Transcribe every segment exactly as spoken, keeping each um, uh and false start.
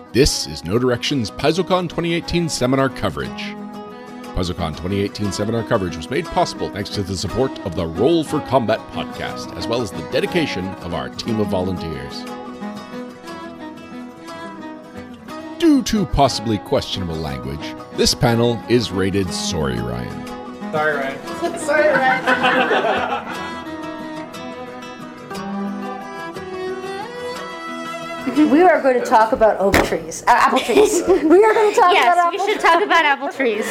This is No Direction's PaizoCon twenty eighteen seminar coverage. PaizoCon twenty eighteen seminar coverage was made possible thanks to the support of the Roll for Combat podcast, as well as the dedication of our team of volunteers. Due to possibly questionable language, this panel is rated Sorry, Ryan. Sorry, Ryan. Sorry, Ryan. We are going to talk about oak trees, uh, apple trees. We are going to talk yes, about apple trees. Yes, we should trees. talk about apple trees.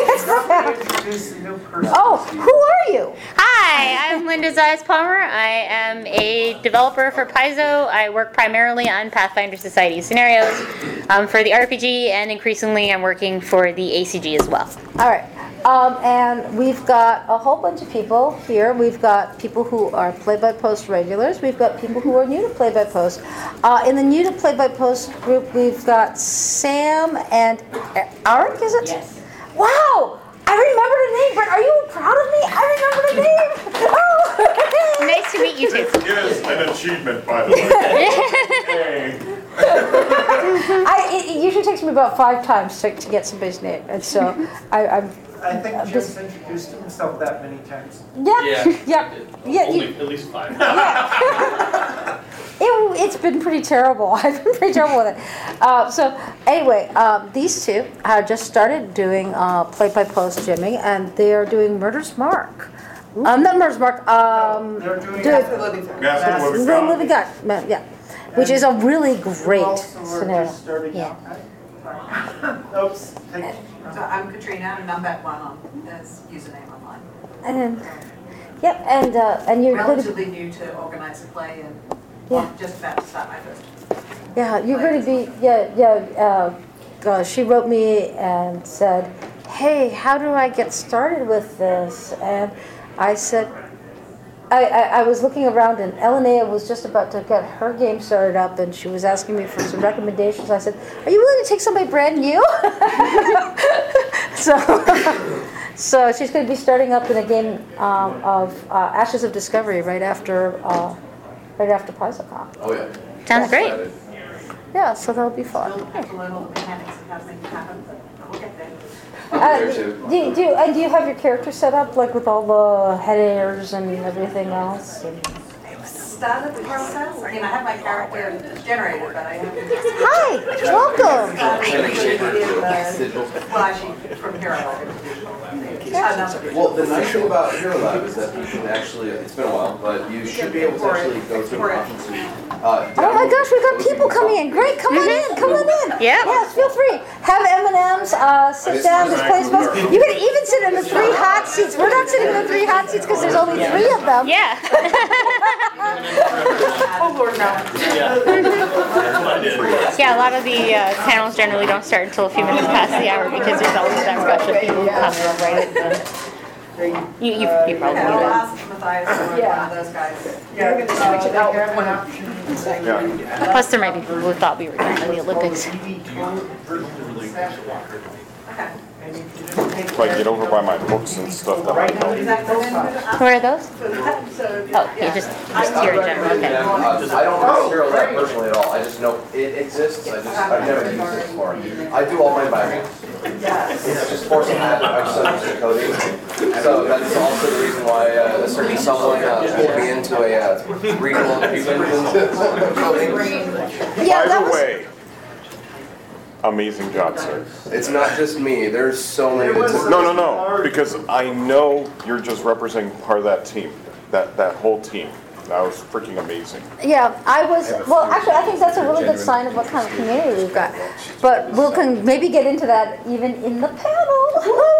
Oh, who are you? Hi, I'm Linda Zayas Palmer. I am a developer for Paizo. I work primarily on Pathfinder Society scenarios um, for the R P G, and increasingly I'm working for the A C G as well. All right. Um, and we've got a whole bunch of people here. We've got people who are play-by-post regulars. We've got people who are new to play-by-post. Uh, in the new to play-by-post group, we've got Sam and Arik, is it? Yes. Wow! I remember the name, but are you proud of me? I remember the name. Oh! Nice to meet you too. It is an achievement, by the way. Hey. I, it, it usually takes me about five times to, to get somebody's name, and so I, I'm. I think uh, Jim's this- introduced himself that many times. Yeah, Yeah. yeah, yeah. Only you- at least five. It, it's been pretty terrible. I've been pretty terrible with it. Uh, so anyway, um, these two have just started doing uh, play-by-post gymming, and they are doing Murder's Mark. Um, not Murder's Mark. Um, They're doing do- Master Living Thing. Master uh, Living the God. Living God, ma- yeah, which is a really great Also, we're scenario. just starting Yeah. out. Right? Oops. Take- So I'm Katrina, and I'm that one on this username online. And yep, and uh, and you're going to Relatively new to organized play, and Yeah. I'm just about to start my first. yeah you're going to be yeah yeah. Uh, uh, she wrote me and said, "Hey, how do I get started with this?" And I said, I, I, I was looking around, and Elenea was just about to get her game started up, and she was asking me for some recommendations. I said, "Are you willing to take somebody brand new?" so, so she's going to be starting up in a game um, of uh, Ashes of Discovery right after uh, right after PaizoCon. Oh yeah. Sounds great. Yeah, so that'll be fun. Still have to learn all the mechanics of how to make it happen, but we'll get there. Uh, do, you- do, you- and do you have your character set up, like with all the head airs and everything else? And- Started the process. I mean, I have my character generated, but I haven't. Hi, welcome. Flashy from Hero Lab. Another. Well, the nice thing about Hero Lab is that you can actually, it's been a while, but you should be able to actually go through the options. Uh, Oh my gosh, we've got people coming in. Great, come on in, come on in. Yeah. Yes, feel free. Have M and M's, uh, sit down, this place. You can even sit in the three hot seats. We're not sitting in the three hot seats because there's only three of them. Yeah. Oh, Lord, no. Yeah, a lot of the uh, panels generally don't start until a few minutes past the hour because there's always that rush of people who come in right at the... You, you, you probably Okay, knew I'll that. ask Matthias or one of those guys. Yeah, we're gonna switch it out with one option. Yeah. Plus there might be people who thought we were going to the Olympics. Okay. If I get over by my books and stuff that I know. Is that good? Where are those? So, Oh, yeah, just, just here in general, okay. Uh, I don't know Hero Lab personally at all. I just know it exists. I just, I've never used it before. I do all mine by hand. It's just force of habit. I'm so used to coding. So that's also the reason why uh, a certain someone uh, pulled me into a uh, readable coding. Yeah, By that the was, way, amazing job, sir. It's not just me. There's so many. That took- No, no, no, because I know you're just representing part of that team, that, that whole team. That was freaking amazing. yeah, I was, well, actually, I think that's a really good sign of what kind of community we've got. But we'll can maybe get into that even in the panel.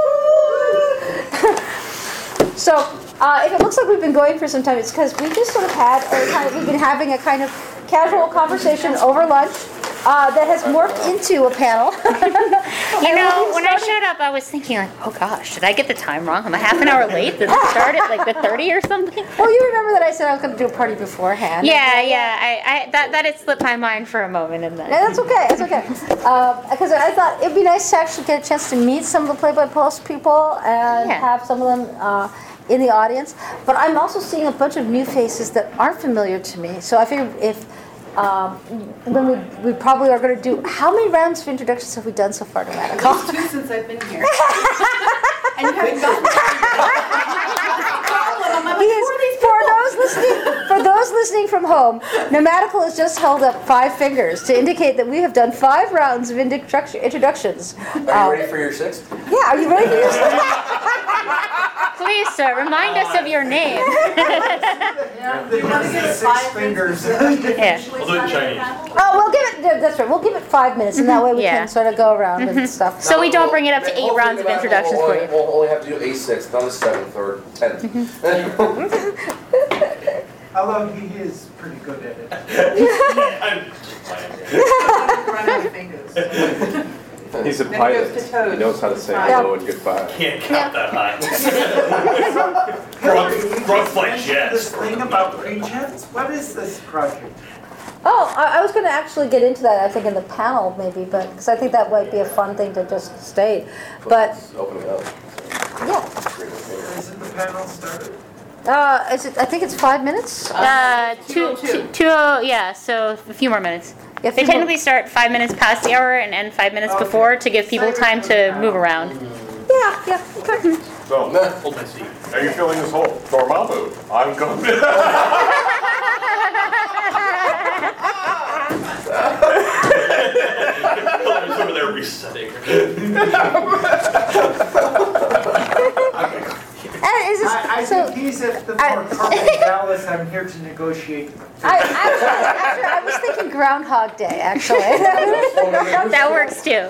So, uh, if it looks like we've been going for some time, it's because we just sort of had, a kind of, we've been having a kind of casual conversation over lunch uh, that has morphed into a panel. You know, when I showed up, I was thinking like, oh gosh, did I get the time wrong? Am I half an hour late? Did it start at like the thirty or something? Well, you remember that I said I was going to do a party beforehand. Yeah, yeah, I, I that, that had slipped my mind for a moment and then... No, that's okay. That's okay. Because I thought it'd be nice to actually get a chance to meet some of the play-by-post people and Yeah. have some of them uh, in the audience. But I'm also seeing a bunch of new faces that aren't familiar to me. So I figured if Um, when we, we probably are going to do, how many rounds of introductions have we done so far to Medical? Two since I've been here. And you haven't gotten He is, for those listening, for those listening from home, Nomadical has just held up five fingers to indicate that we have done five rounds of introduction, introductions. Are you Um, ready for your sixth? Yeah, are you ready for your sixth? Please, sir, remind us of your name. They want to get six fingers. Yeah. We'll do it in Chinese. Oh, we'll give it, yeah, that's right, we'll give it five minutes, and that way we Yeah. can sort of go around and stuff. So we don't bring it up to eight Hopefully rounds of Nomadical introductions will for only- you. We'll only have to do a sixth, not a seventh or tenth. Although he is pretty good at it. I'm just playing. Run out of fingers. He's a Then it pilot. goes to toes. He knows how to say Yeah. hello and goodbye. Can't count that high. Front, front flight This jets. thing about pre-jets, what is this project? Oh, I, I was going to actually get into that, I think, in the panel maybe, but, because I think that might be a fun thing to just state. But, Let's open it up. yeah, Isn't the panel started? uh, is it, I think it's five minutes? Uh, two, two, two, oh, yeah, so a few more minutes. Yeah, They few more- technically start five minutes past the hour and end five minutes before to give people time to move around. Yeah, yeah, okay. So, Hold my seat. how are you feeling this whole Dormammu? I'm going. Hilarious over there resetting. And is this, I, I so, think he's at the I- more perfect Dallas. I'm here to negotiate. I, actually, actually, I was thinking Groundhog Day, actually. That works too.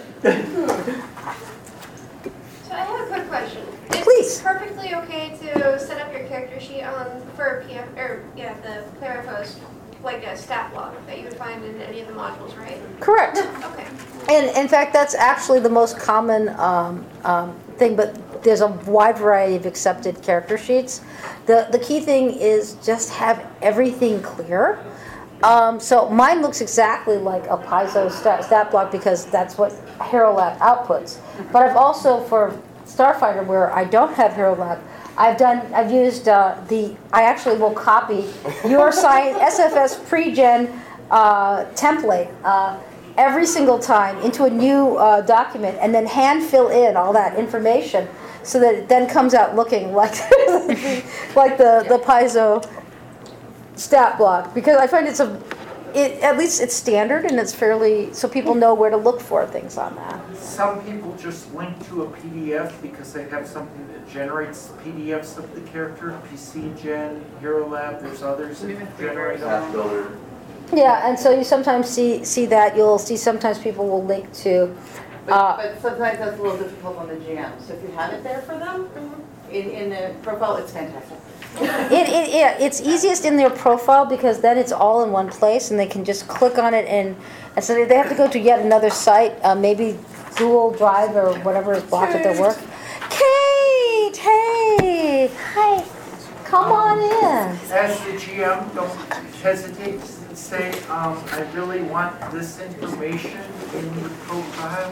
So I have a quick question. Is Please. it perfectly okay to set up your character sheet on for P M or yeah the player post like a stat block that you would find in any of the modules, right? Correct. Okay. And in fact, that's actually the most common um, um, thing, but there's a wide variety of accepted character sheets. The, the key thing is just have everything clear. Um, so mine looks exactly like a Paizo stat, stat block because that's what HeroLab outputs. But I've also, for Starfighter, where I don't have HeroLab, I've done, I've used uh, the, I actually will copy your science, S F S pre-gen uh, template uh, every single time into a new uh, document and then hand fill in all that information so that it then comes out looking like, like the, the Paizo stat block. Because I find it's a, it, at least it's standard and it's fairly, so people know where to look for things on that. Some people just link to a P D F because they have something that generates P D Fs of the character. P C Gen, HeroLab, there's others that generate Half them. builder. Yeah, and so you sometimes see see that. You'll see sometimes people will link to. Uh, But, but sometimes that's a little difficult on the G M. So if you have it there for them, in, in the profile, it's fantastic. It, it, yeah, it's easiest in their profile because then it's all in one place and they can just click on it and, and so they have to go to yet another site, uh, maybe Google Drive or whatever is blocked at their work. Kate, hey, hi, come on in. As the G M, don't hesitate to say, um, I really want this information in the profile.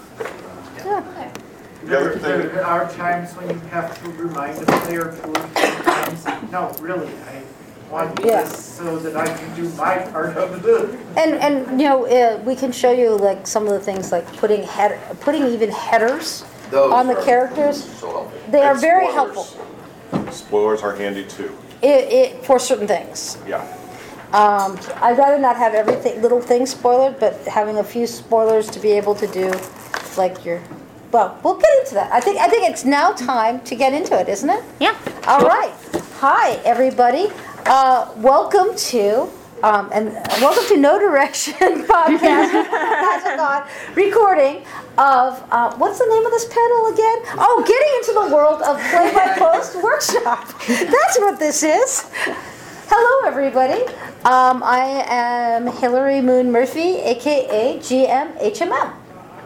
Yeah. The other There thing, there are times when you have to remind a player two or three times, no, really, I want Yeah. this so that I can do my part of the. And and you know uh, we can show you like some of the things like putting head putting even headers Those on the are characters. So helpful. They are And very spoilers. helpful. Spoilers are handy too. It, it for certain things. Yeah. Um, I'd rather not have everything, little things spoiled, but having a few spoilers to be able to do, like your, well, we'll get into that. I think, I think it's now time to get into it, isn't it? Yeah. All right. Hi, everybody. Uh, welcome to, um, and welcome to No Direction Podcast, Paizogon, recording of, uh, what's the name of this panel again? Oh, getting into the world of play-by-post workshop. That's what this is. Hello, everybody. Um, I am Hillary Moon Murphy, aka G M H M M.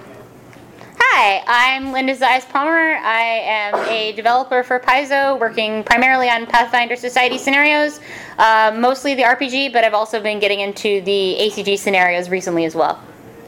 Hi, I'm Linda Zayas Palmer. I am a developer for Paizo, working primarily on Pathfinder Society scenarios, uh, mostly the R P G, but I've also been getting into the A C G scenarios recently as well.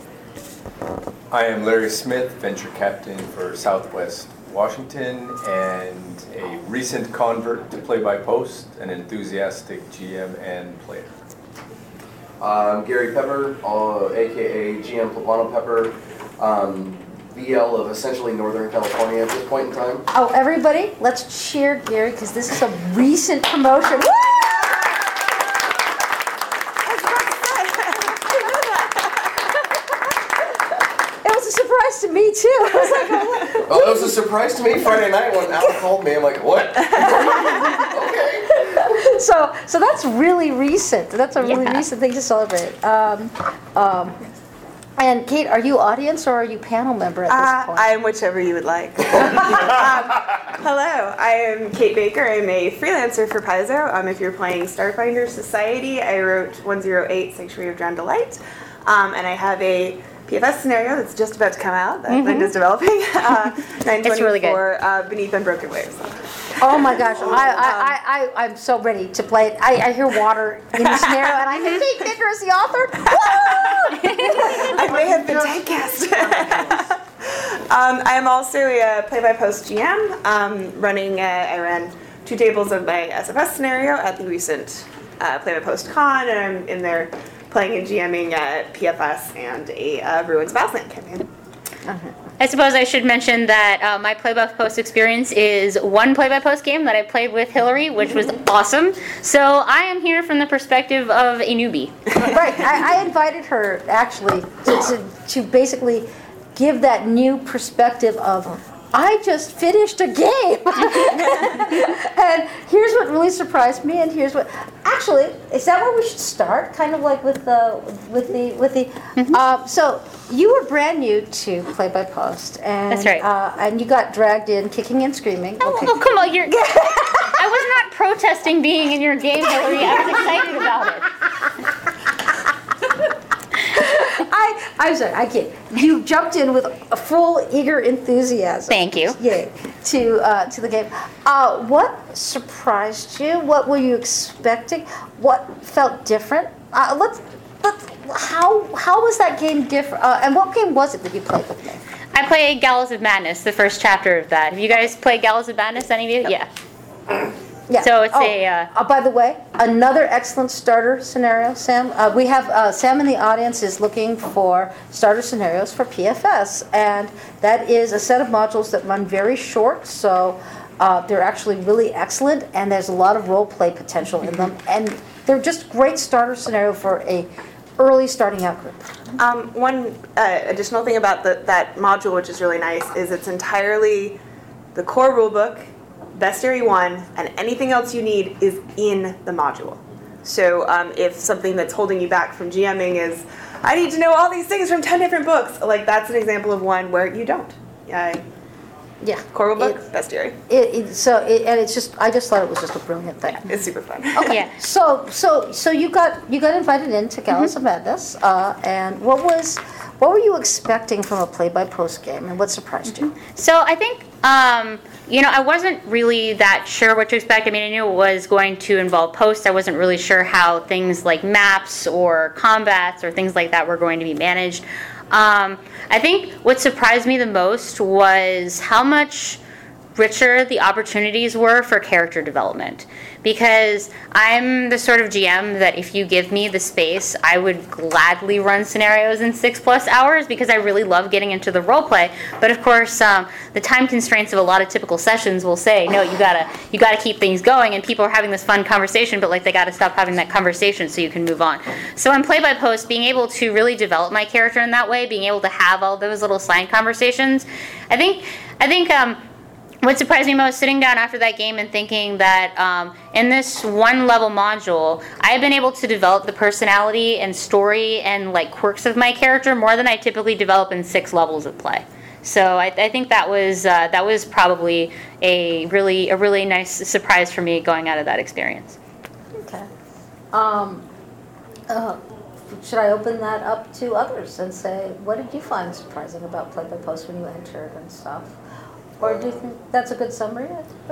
I am Larry Smith, venture captain for Southwest Washington, and a recent convert to play-by-post, an enthusiastic G M and player. Um, Gary Pepper, uh, aka G M Plano Pepper, um, B L of essentially Northern California at this point in time. Oh, everybody, let's cheer Gary because this is a recent promotion. Woo! It was a surprise to me too. I was like, oh, Oh, it was a surprise to me Friday night when Al called me. I'm like, what? Okay. So, so that's really recent. That's a really Yeah. recent thing to celebrate. Um, um, and Kate, are you audience or are you panel member at this Uh, point? I am whichever you would like. um, hello, I am Kate Baker. I'm a freelancer for Paizo. Um, if you're playing Starfinder Society, I wrote one oh eight Sanctuary of Drowned Delight. Um, and I have a P F S scenario that's just about to come out that Mhm. Linda's developing. Uh, It's really good. nine twenty-four uh, Beneath Unbroken Waves. Oh my gosh, I, I, I, I, I'm so ready to play it. I, I hear water in the scenario and I think Kate Baker is the author. I may have been typecast. um, I am also a play-by-post G M, um, running, uh, I ran two tables of my S F S scenario at the recent uh, play-by-post con, and I'm in there playing and GMing at P F S and a uh, Ruins of Aslan campaign. I suppose I should mention that uh, my play-by-post experience is one play-by-post game that I played with Hillary, which was awesome. So I am here from the perspective of a newbie. Right, I, I invited her actually to, to, to basically give that new perspective of, I just finished a game. And here's what really surprised me, and here's what, actually, is that where we should start? Kind of like with the, with the, with the, Mm-hmm. uh, so you were brand new to Play by Post. And, That's right. Uh, and you got dragged in kicking and screaming. Oh, Okay. oh, come on, you're... I was not protesting being in your game, Hillary. I was excited about it. I, I'm sorry, I kid. You jumped in with a full, eager enthusiasm. Thank you. Yay, to uh, to the game. Uh, what surprised you? What were you expecting? What felt different? Uh, let's let's. How how was that game different? Uh, and what game was it that you played with me? I played Gallows of Madness, the first chapter of that. Have you guys played Gallows of Madness, any of you? Yeah. Yeah. So it's oh, a... Uh, uh, by the way, another excellent starter scenario, Sam. Uh, we have uh, Sam in the audience is looking for starter scenarios for P F S, and that is a set of modules that run very short, so uh, they're actually really excellent, and there's a lot of role play potential in them, and they're just great starter scenario for a early starting out group. Um, one uh, additional thing about the, that module, which is really nice, is it's entirely the core rulebook, Bestiary one, and anything else you need is in the module. So um, if something that's holding you back from GMing is, I need to know all these things from ten different books, like that's an example of one where you don't. Uh, Yeah. core rulebook, It- Bestiary. It, it, so it, and it's just I just thought it was just a brilliant thing. It's super fun. Okay. Yeah. So so so you got you got invited into Gallows of Madness, uh, and what was what were you expecting from a play-by-post game, and what surprised you? So I think, um, you know, I wasn't really that sure what to expect. I mean, I knew it was going to involve posts. I wasn't really sure how things like maps or combats or things like that were going to be managed. Um, I think what surprised me the most was how much richer the opportunities were for character development. Because I'm the sort of G M that if you give me the space, I would gladly run scenarios in six plus hours because I really love getting into the role play. But of course, um, the time constraints of a lot of typical sessions will say, no, you gotta you gotta keep things going, and people are having this fun conversation, but like they gotta stop having that conversation so you can move on. So in Play by Post, being able to really develop my character in that way, being able to have all those little side conversations, I think I think. Um, What surprised me most, sitting down after that game and thinking that um, in this one level module, I have been able to develop the personality and story and like quirks of my character more than I typically develop in six levels of play. So I, I think that was uh, that was probably a really a really nice surprise for me going out of that experience. Okay. Um, uh, should I open that up to others and say, what did you find surprising about Play by Post when you entered and stuff? Or do you think that's a good summary?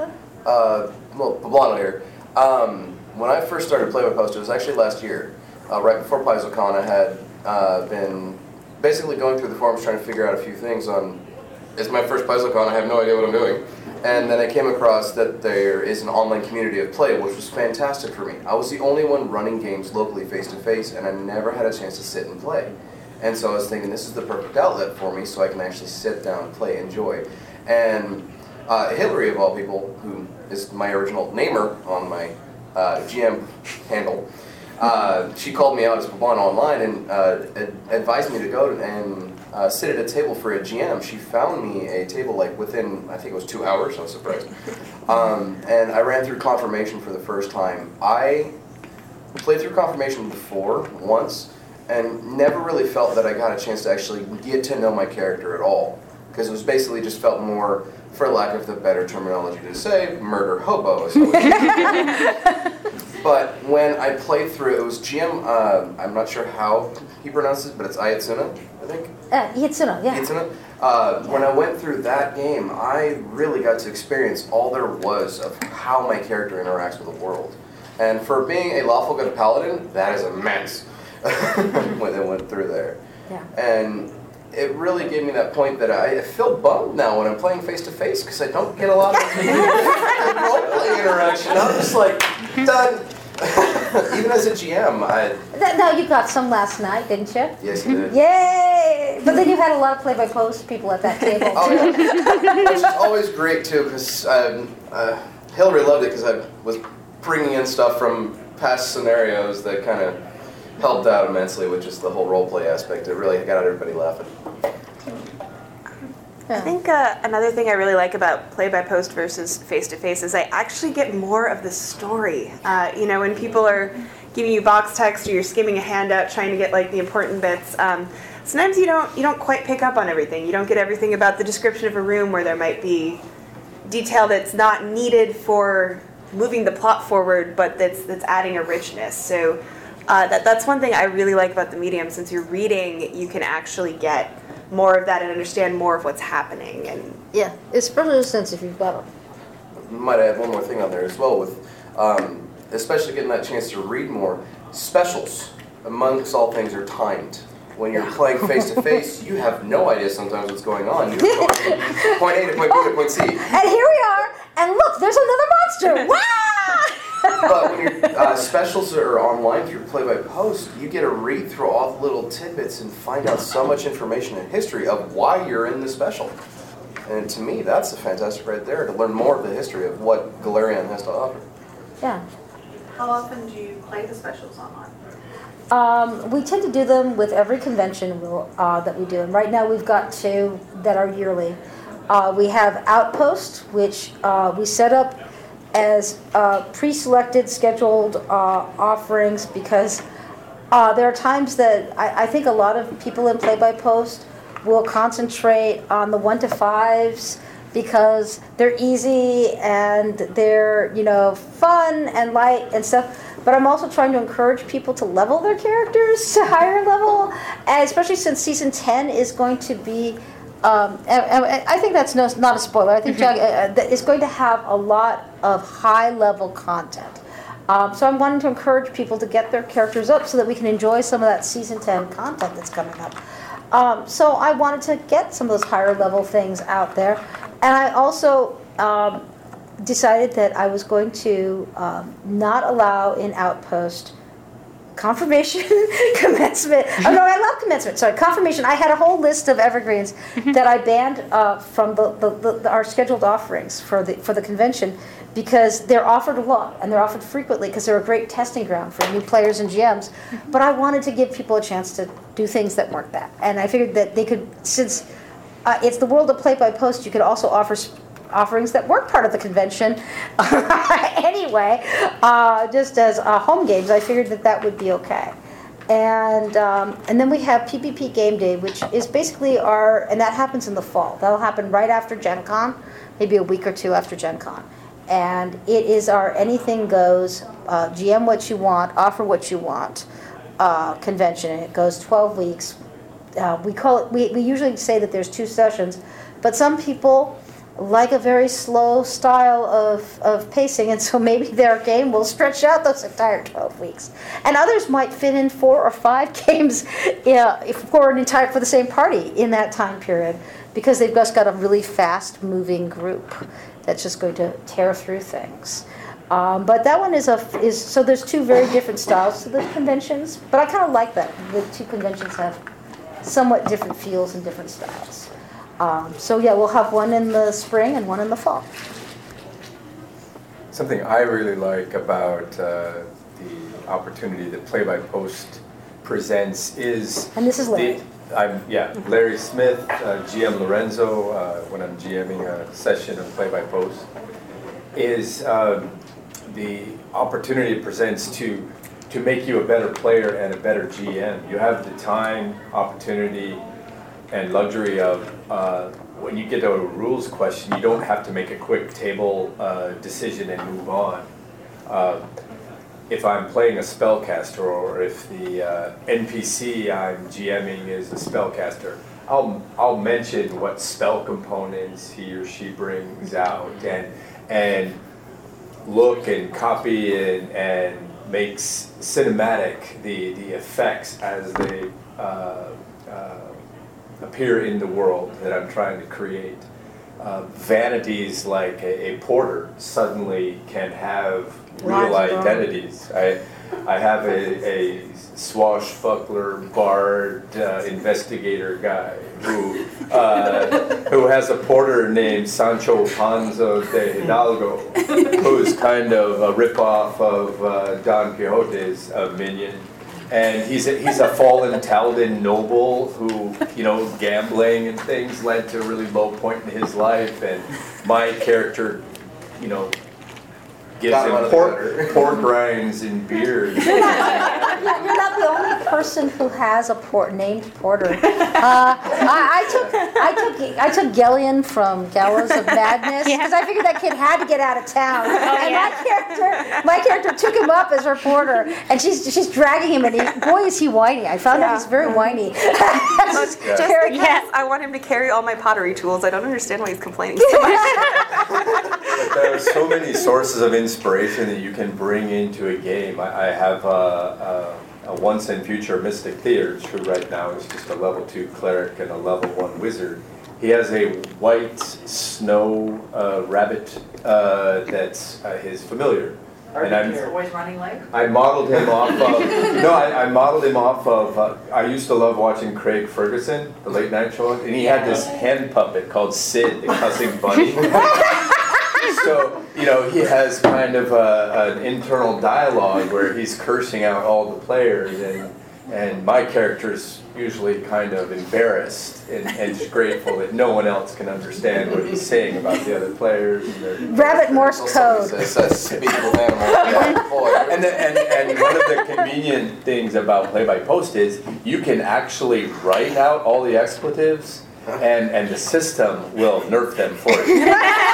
Uh, well, Poblano here. Um, when I first started Play by Post, it was actually last year, uh, right before PaizoCon. I had uh, been basically going through the forums trying to figure out a few things on. It's my first PaizoCon. I have no idea what I'm doing, And then I came across that there is an online community of play, which was fantastic for me. I was the only one running games locally face-to-face, and I never had a chance to sit and play. And so I was thinking, this is the perfect outlet for me, so I can actually sit down, play, enjoy. And uh, Hillary, of all people, who is my original namer on my uh, G M handle, uh, she called me out as Pabon online and uh, ad advised me to go and uh, sit at a table for a G M. She found me a table like within, I think it was two hours, I was surprised. Um, and I ran through Confirmation for the first time. I played through Confirmation before, once, and never really felt that I got a chance to actually get to know my character at all. Because it was basically just felt more, for lack of the better terminology to say, murder hobo. But when I played through it, it was G M, uh, I'm not sure how he pronounces it, but it's Ayatsuna, I think? Uh, Yatsuna, yeah. Yatsuna. Uh, when I went through that game, I really got to experience all there was of how my character interacts with the world. And for being a lawful good paladin, that is immense when they went through there. Yeah. And it really gave me that point that I feel bummed now when I'm playing face-to-face because I don't get a lot of role-play interaction. I'm just like, done. Even as a G M, I... No, you got some last night, didn't you? Yes, you did. Yay! But then you had a lot of play-by-post people at that table. Oh, yeah. Which is always great, too, because um, uh, Hillary loved it because I was bringing in stuff from past scenarios that kind of helped out immensely with just the whole role-play aspect. It really got everybody laughing. I think uh, another thing I really like about play-by-post versus face-to-face is I actually get more of the story. Uh, you know, when people are giving you box text or you're skimming a handout trying to get like the important bits, um, sometimes you don't you don't quite pick up on everything. You don't get everything about the description of a room where there might be detail that's not needed for moving the plot forward, but that's that's adding a richness. So uh, that that's one thing I really like about the medium. Since you're reading, you can actually get more of that and understand more of what's happening. And yeah, especially since if you've got them. Might add one more thing on there as well with, um, especially getting that chance to read more. Specials, amongst all things, are timed. When you're playing face to face, you have no idea sometimes what's going on. You're going from point A to point B to point C. And here we are, and look, there's another monster. Wow! But when your uh, specials are online through play-by-post, you get to read through all the little tidbits and find out so much information and history of why you're in the special. And to me, that's a fantastic right there, to learn more of the history of what Golarion has to offer. Yeah. How often do you play the specials online? Um, we tend to do them with every convention we'll, uh, that we do. And right now we've got two that are yearly. Uh, we have Outpost, which uh, we set up as uh, pre-selected, scheduled uh, offerings because uh, there are times that I, I think a lot of people in play-by-post will concentrate on the one to fives because they're easy and they're, you know, fun and light and stuff. But I'm also trying to encourage people to level their characters to higher level, and especially since season ten is going to be. Um, and, and I think that's no, not a spoiler. I think mm-hmm. uh, it's going to have a lot of high-level content. Um, so I'm wanting to encourage people to get their characters up so that we can enjoy some of that season ten content that's coming up. Um, so I wanted to get some of those higher-level things out there. And I also um, decided that I was going to um, not allow in Outpost Confirmation, Commencement. Oh no, I love Commencement. Sorry, Confirmation. I had a whole list of evergreens that I banned uh, from the, the, the, the our scheduled offerings for the for the convention because they're offered a lot and they're offered frequently because they're a great testing ground for new players and G Ms. But I wanted to give people a chance to do things that weren't that, and I figured that they could, since uh, it's the world of play-by-post, you could also offer offerings that weren't part of the convention anyway, uh, just as uh, home games. I figured that that would be okay. And um, and then we have P P P Game Day, which is basically our, and that happens in the fall. That'll happen right after Gen Con, maybe a week or two after Gen Con. And it is our anything goes, uh, G M what you want, offer what you want uh, convention. And it goes twelve weeks. Uh, we call it, we, we usually say that there's two sessions, but some people like a very slow style of, of pacing, and so maybe their game will stretch out those entire twelve weeks. And others might fit in four or five games yeah, for an entire for the same party in that time period because they've just got a really fast-moving group. that's just going to tear through things. Um, but that one is a is so there's two very different styles to the conventions. But I kind of like that the two conventions have somewhat different feels and different styles. Um, so yeah, we'll have one in the spring and one in the fall. Something I really like about uh, the opportunity that Play by Post presents is and this is Larry. The, I'm yeah Larry Smith, uh, G M Lorenzo. Uh, when I'm GMing a session of Play by Post, is um, the opportunity it presents to to make you a better player and a better G M. You have the time, opportunity, and luxury of uh, when you get a rules question, you don't have to make a quick table uh, decision and move on. Uh, if I'm playing a spellcaster, or if the uh, N P C I'm GMing is a spellcaster, I'll I'll mention what spell components he or she brings out, and and look and copy and, and makes cinematic the, the effects as they uh, uh, appear in the world that I'm trying to create. Uh, vanities like a, a porter suddenly can have real identities. I, I have a, a swashbuckler, bard, uh, investigator guy who uh, who has a porter named Sancho Panza de Hidalgo, who's kind of a ripoff of uh, Don Quixote's uh, minion. And he's a, he's a fallen Taldan noble who, you know, gambling and things led to a really low point in his life. And my character, you know, gives Got him pork, pork rinds and beer. You're not, you're not the only person who has a port named Porter. Uh, I, I took I took I took Gellion from Gallows of Madness because Yeah. I figured that kid had to get out of town. Oh, and yeah. my character my character took him up as her porter, and she's she's dragging him, and he, boy is he whiny. I found out he's very whiny. Just Yeah. because Yeah. I want him to carry all my pottery tools, I don't understand why he's complaining so much. But there are so many sources of inspiration that you can bring into a game. I, I have a, a, a once and future Mystic Theurge, who right now is just a level two cleric and a level one wizard. He has a white snow uh, rabbit uh, that's uh, his familiar. And I'm, Always running late? I modeled him off of, no, I, I modeled him off of, uh, I used to love watching Craig Ferguson, the late night show, and he had this hand puppet called Sid, the cussing bunny. So, you know, he has kind of a, an internal dialogue where he's cursing out all the players, and and my character's usually kind of embarrassed and, and just grateful that no one else can understand what he's saying about the other players. And their, Rabbit Morse code. It's a speakable animal. Boy. And, the, and, and one of the convenient things about Play by Post is you can actually write out all the expletives, and, and the system will nerf them for you.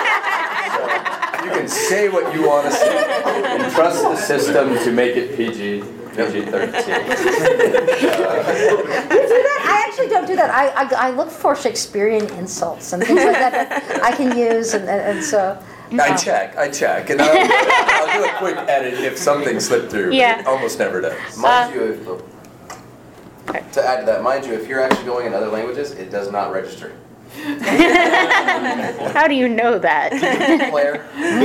So you can say what you want to say and trust the system to make it P G. P G thirteen. I actually don't do that. I, I, I look for Shakespearean insults and things like that that I can use, and, and, and so. I check, I check, and I'll, I'll do a quick edit if something slipped through. Yeah. It almost never does. Mind Uh, you, if, to add to that, mind you, if you're actually going in other languages, it does not register. How do you know that? Player.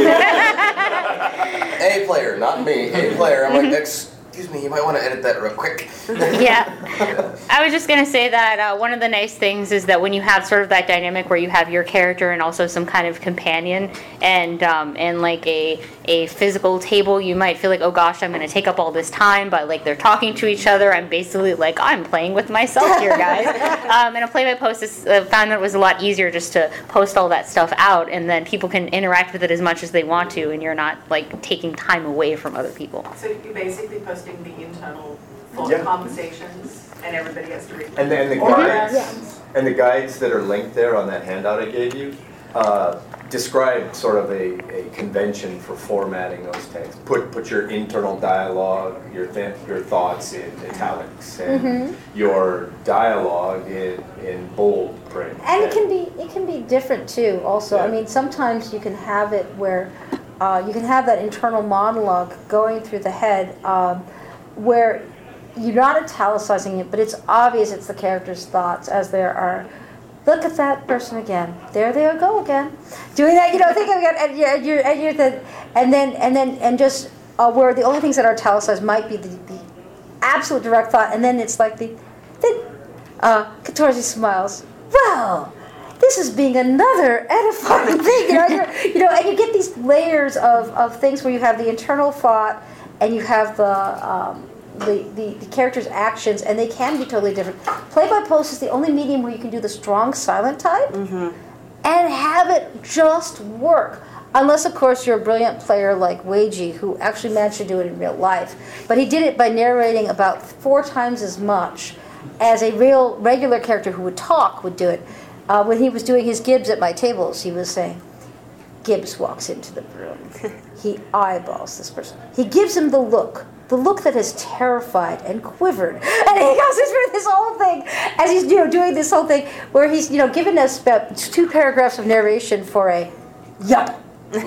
A player, not me. A player. I'm like, excuse me, you might want to edit that real quick. Yeah. I was just going to say that uh, one of the nice things is that when you have sort of that dynamic where you have your character and also some kind of companion and um, and like a a physical table, you might feel like, oh gosh, I'm going to take up all this time, but like they're talking to each other. I'm basically like, I'm playing with myself here, guys. um, and a play by post is, uh, found that it was a lot easier just to post all that stuff out, and then people can interact with it as much as they want to, and you're not like taking time away from other people. So you're basically posting the internal full Yeah. conversations, and everybody has to read them. And the, and the Or guides, yes. and the guides that are linked there on that handout I gave you, uh, describe sort of a, a convention for formatting those texts. Put put your internal dialogue, your th- your thoughts in italics, and Mm-hmm. your dialogue in, in bold print. And it can be it can be different too. Also, I Yeah. mean, sometimes you can have it where uh, you can have that internal monologue going through the head, um, where you're not italicizing it, but it's obvious it's the character's thoughts as they are look at that person again. There they go again, doing that. You know, think again, and you're, and you're, and, you're the, and then and then and just uh, where the only things that are italicized might be the, the absolute direct thought, and then it's like the, the uh, Katorzi smiles. Well, this is being another edifying thing, you know. You're, you know, and you get these layers of, of things where you have the internal thought, and you have the. Um, The, the, the character's actions, and they can be totally different. Play-by-post is the only medium where you can do the strong silent type Mm-hmm. and have it just work. Unless, of course, you're a brilliant player like Weiji, who actually managed to do it in real life. But he did it by narrating about four times as much as a real regular character who would talk would do it. Uh, when he was doing his Gibbs at my tables, he was saying, Gibbs walks into the room. He eyeballs this person. He gives him the look. The look that is terrified and quivered, and he goes through this whole thing as he's you know doing this whole thing where he's you know given us about two paragraphs of narration for a yup. But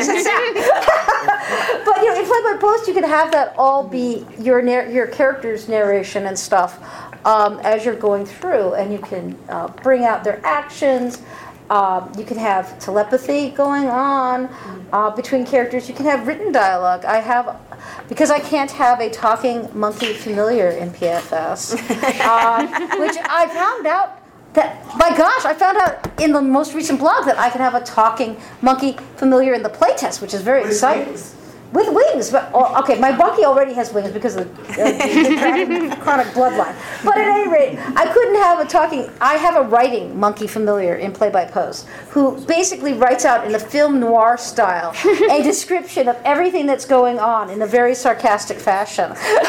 you know, in play-by-post, you can have that all be your nar- your character's narration and stuff um, as you're going through, and you can uh, bring out their actions. Um, you can have telepathy going on uh, between characters. You can have written dialogue. I have, because I can't have a talking monkey familiar in P F S, um, which I found out that, my gosh, I found out in the most recent blog that I can have a talking monkey familiar in the playtest, which is very With exciting. wings. With wings, but oh, okay, my monkey already has wings because of the, uh, the chronic bloodline. But at any rate, I couldn't have a talking. I have a writing monkey familiar in Play-by-Post who basically writes out in a film noir style a description of everything that's going on in a very sarcastic fashion.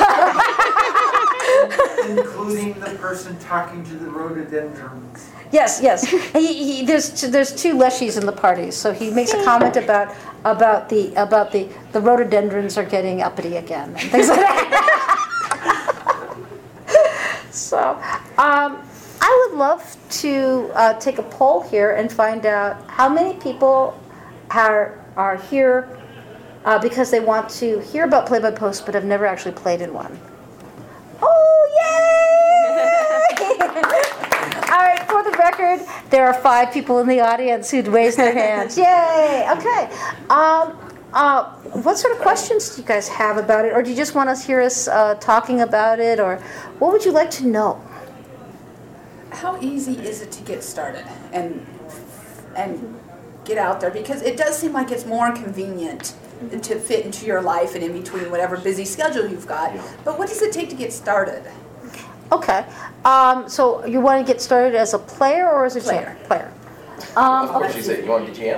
Including the person talking to the rhododendrons. Yes, yes. He, he, there's two, there's two leshies in the party, so he makes a comment about about the about the the rhododendrons are getting uppity again and things like that. So, um, I would love to uh, take a poll here and find out how many people are are here uh, because they want to hear about Play-by-Post but have never actually played in one. Oh, yay! All right, for the record, there are five people in the audience who'd raised their hands. Yay! Okay. Um, uh, what sort of questions do you guys have about it? Or do you just want to hear us uh, talking about it? Or what would you like to know? How easy is it to get started and and get out there? Because it does seem like it's more convenient to fit into your life and in between whatever busy schedule you've got. But what does it take to get started? Okay. Um, so you want to get started as a player or as a Player. jam? Player. Um, Of course okay. you say, you want to jam?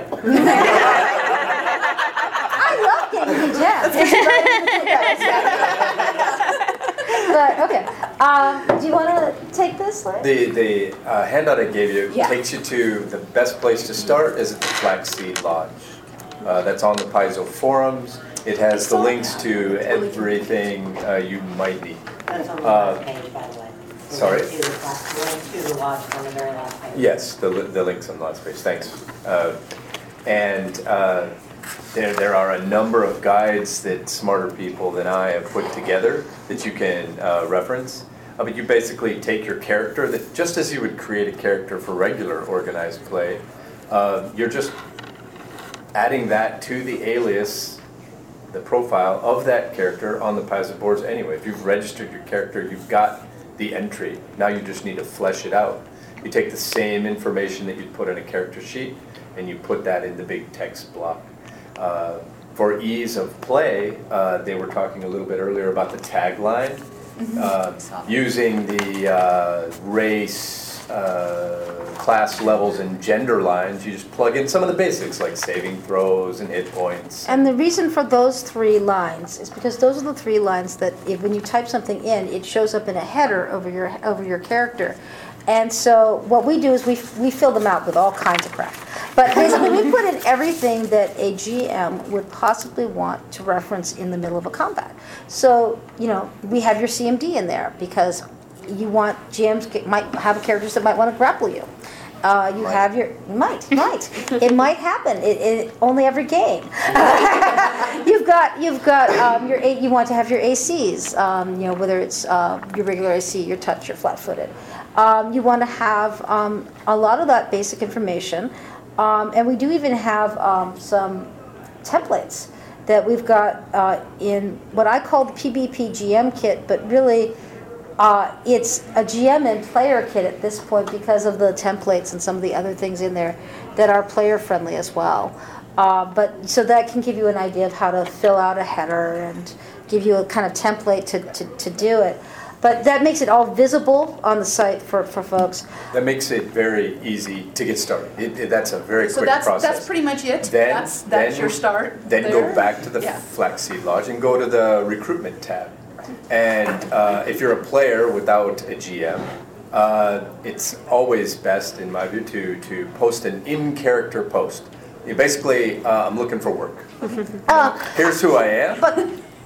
I love getting to jam. But okay. Um, do you want to take this, Larry? The the uh, handout I gave you Yeah. takes you to the best place to start is at the Flaxseed Lodge. Uh, that's on the Paizo forums. It has the links to everything uh, you might need. That's on the Uh, last page, by the way. sorry? Link to the last- link to the lodge on the very last page. Yes, the, li- the link's on the last page, thanks. Uh, and uh, there, there are a number of guides that smarter people than I have put together that you can uh, reference. Uh, but you basically take your character, that just as you would create a character for regular organized play, uh, you're just adding that to the alias, the profile of that character on the Paizo boards anyway. If you've registered your character, you've got the entry. Now you just need to flesh it out. You take the same information that you'd put on a character sheet and you put that in the big text block. Uh, for ease of play, uh, they were talking a little bit earlier about the tagline. Mm-hmm. Uh, using the uh, race, uh, class levels, and gender lines, you just plug in some of the basics like saving throws and hit points. And the reason for those three lines is because those are the three lines that if, when you type something in, it shows up in a header over your over your character. And so what we do is we we fill them out with all kinds of crap. But basically we put in everything that a G M would possibly want to reference in the middle of a combat. So, you know, we have your C M D in there because you want G Ms might have characters that might want to grapple you. Uh, you Might. have your might might it might happen. It, it only every game. you've got you've got um, your A, you want to have your A Cs. Um, you know whether it's uh, your regular A C, your touch, your flat-footed. Um, you want to have um, a lot of that basic information. Um, and we do even have um, some templates that we've got uh, in what I call the P B P G M kit, but really uh, it's a G M and player kit at this point because of the templates and some of the other things in there that are player friendly as well. Uh, but so that can give you an idea of how to fill out a header and give you a kind of template to, to, to do it. But that makes it all visible on the site for, for folks. That makes it very easy to get started. It, it, that's a very So quick that's, process. that's pretty much it? Then, That's, that's then- your start Then there? go back to the Yeah. Flaxseed Lodge and go to the recruitment tab. And uh, if you're a player without a G M, uh, it's always best, in my view, to, to post an in-character post. You basically, uh, I'm looking for work. Uh, Here's who I am. But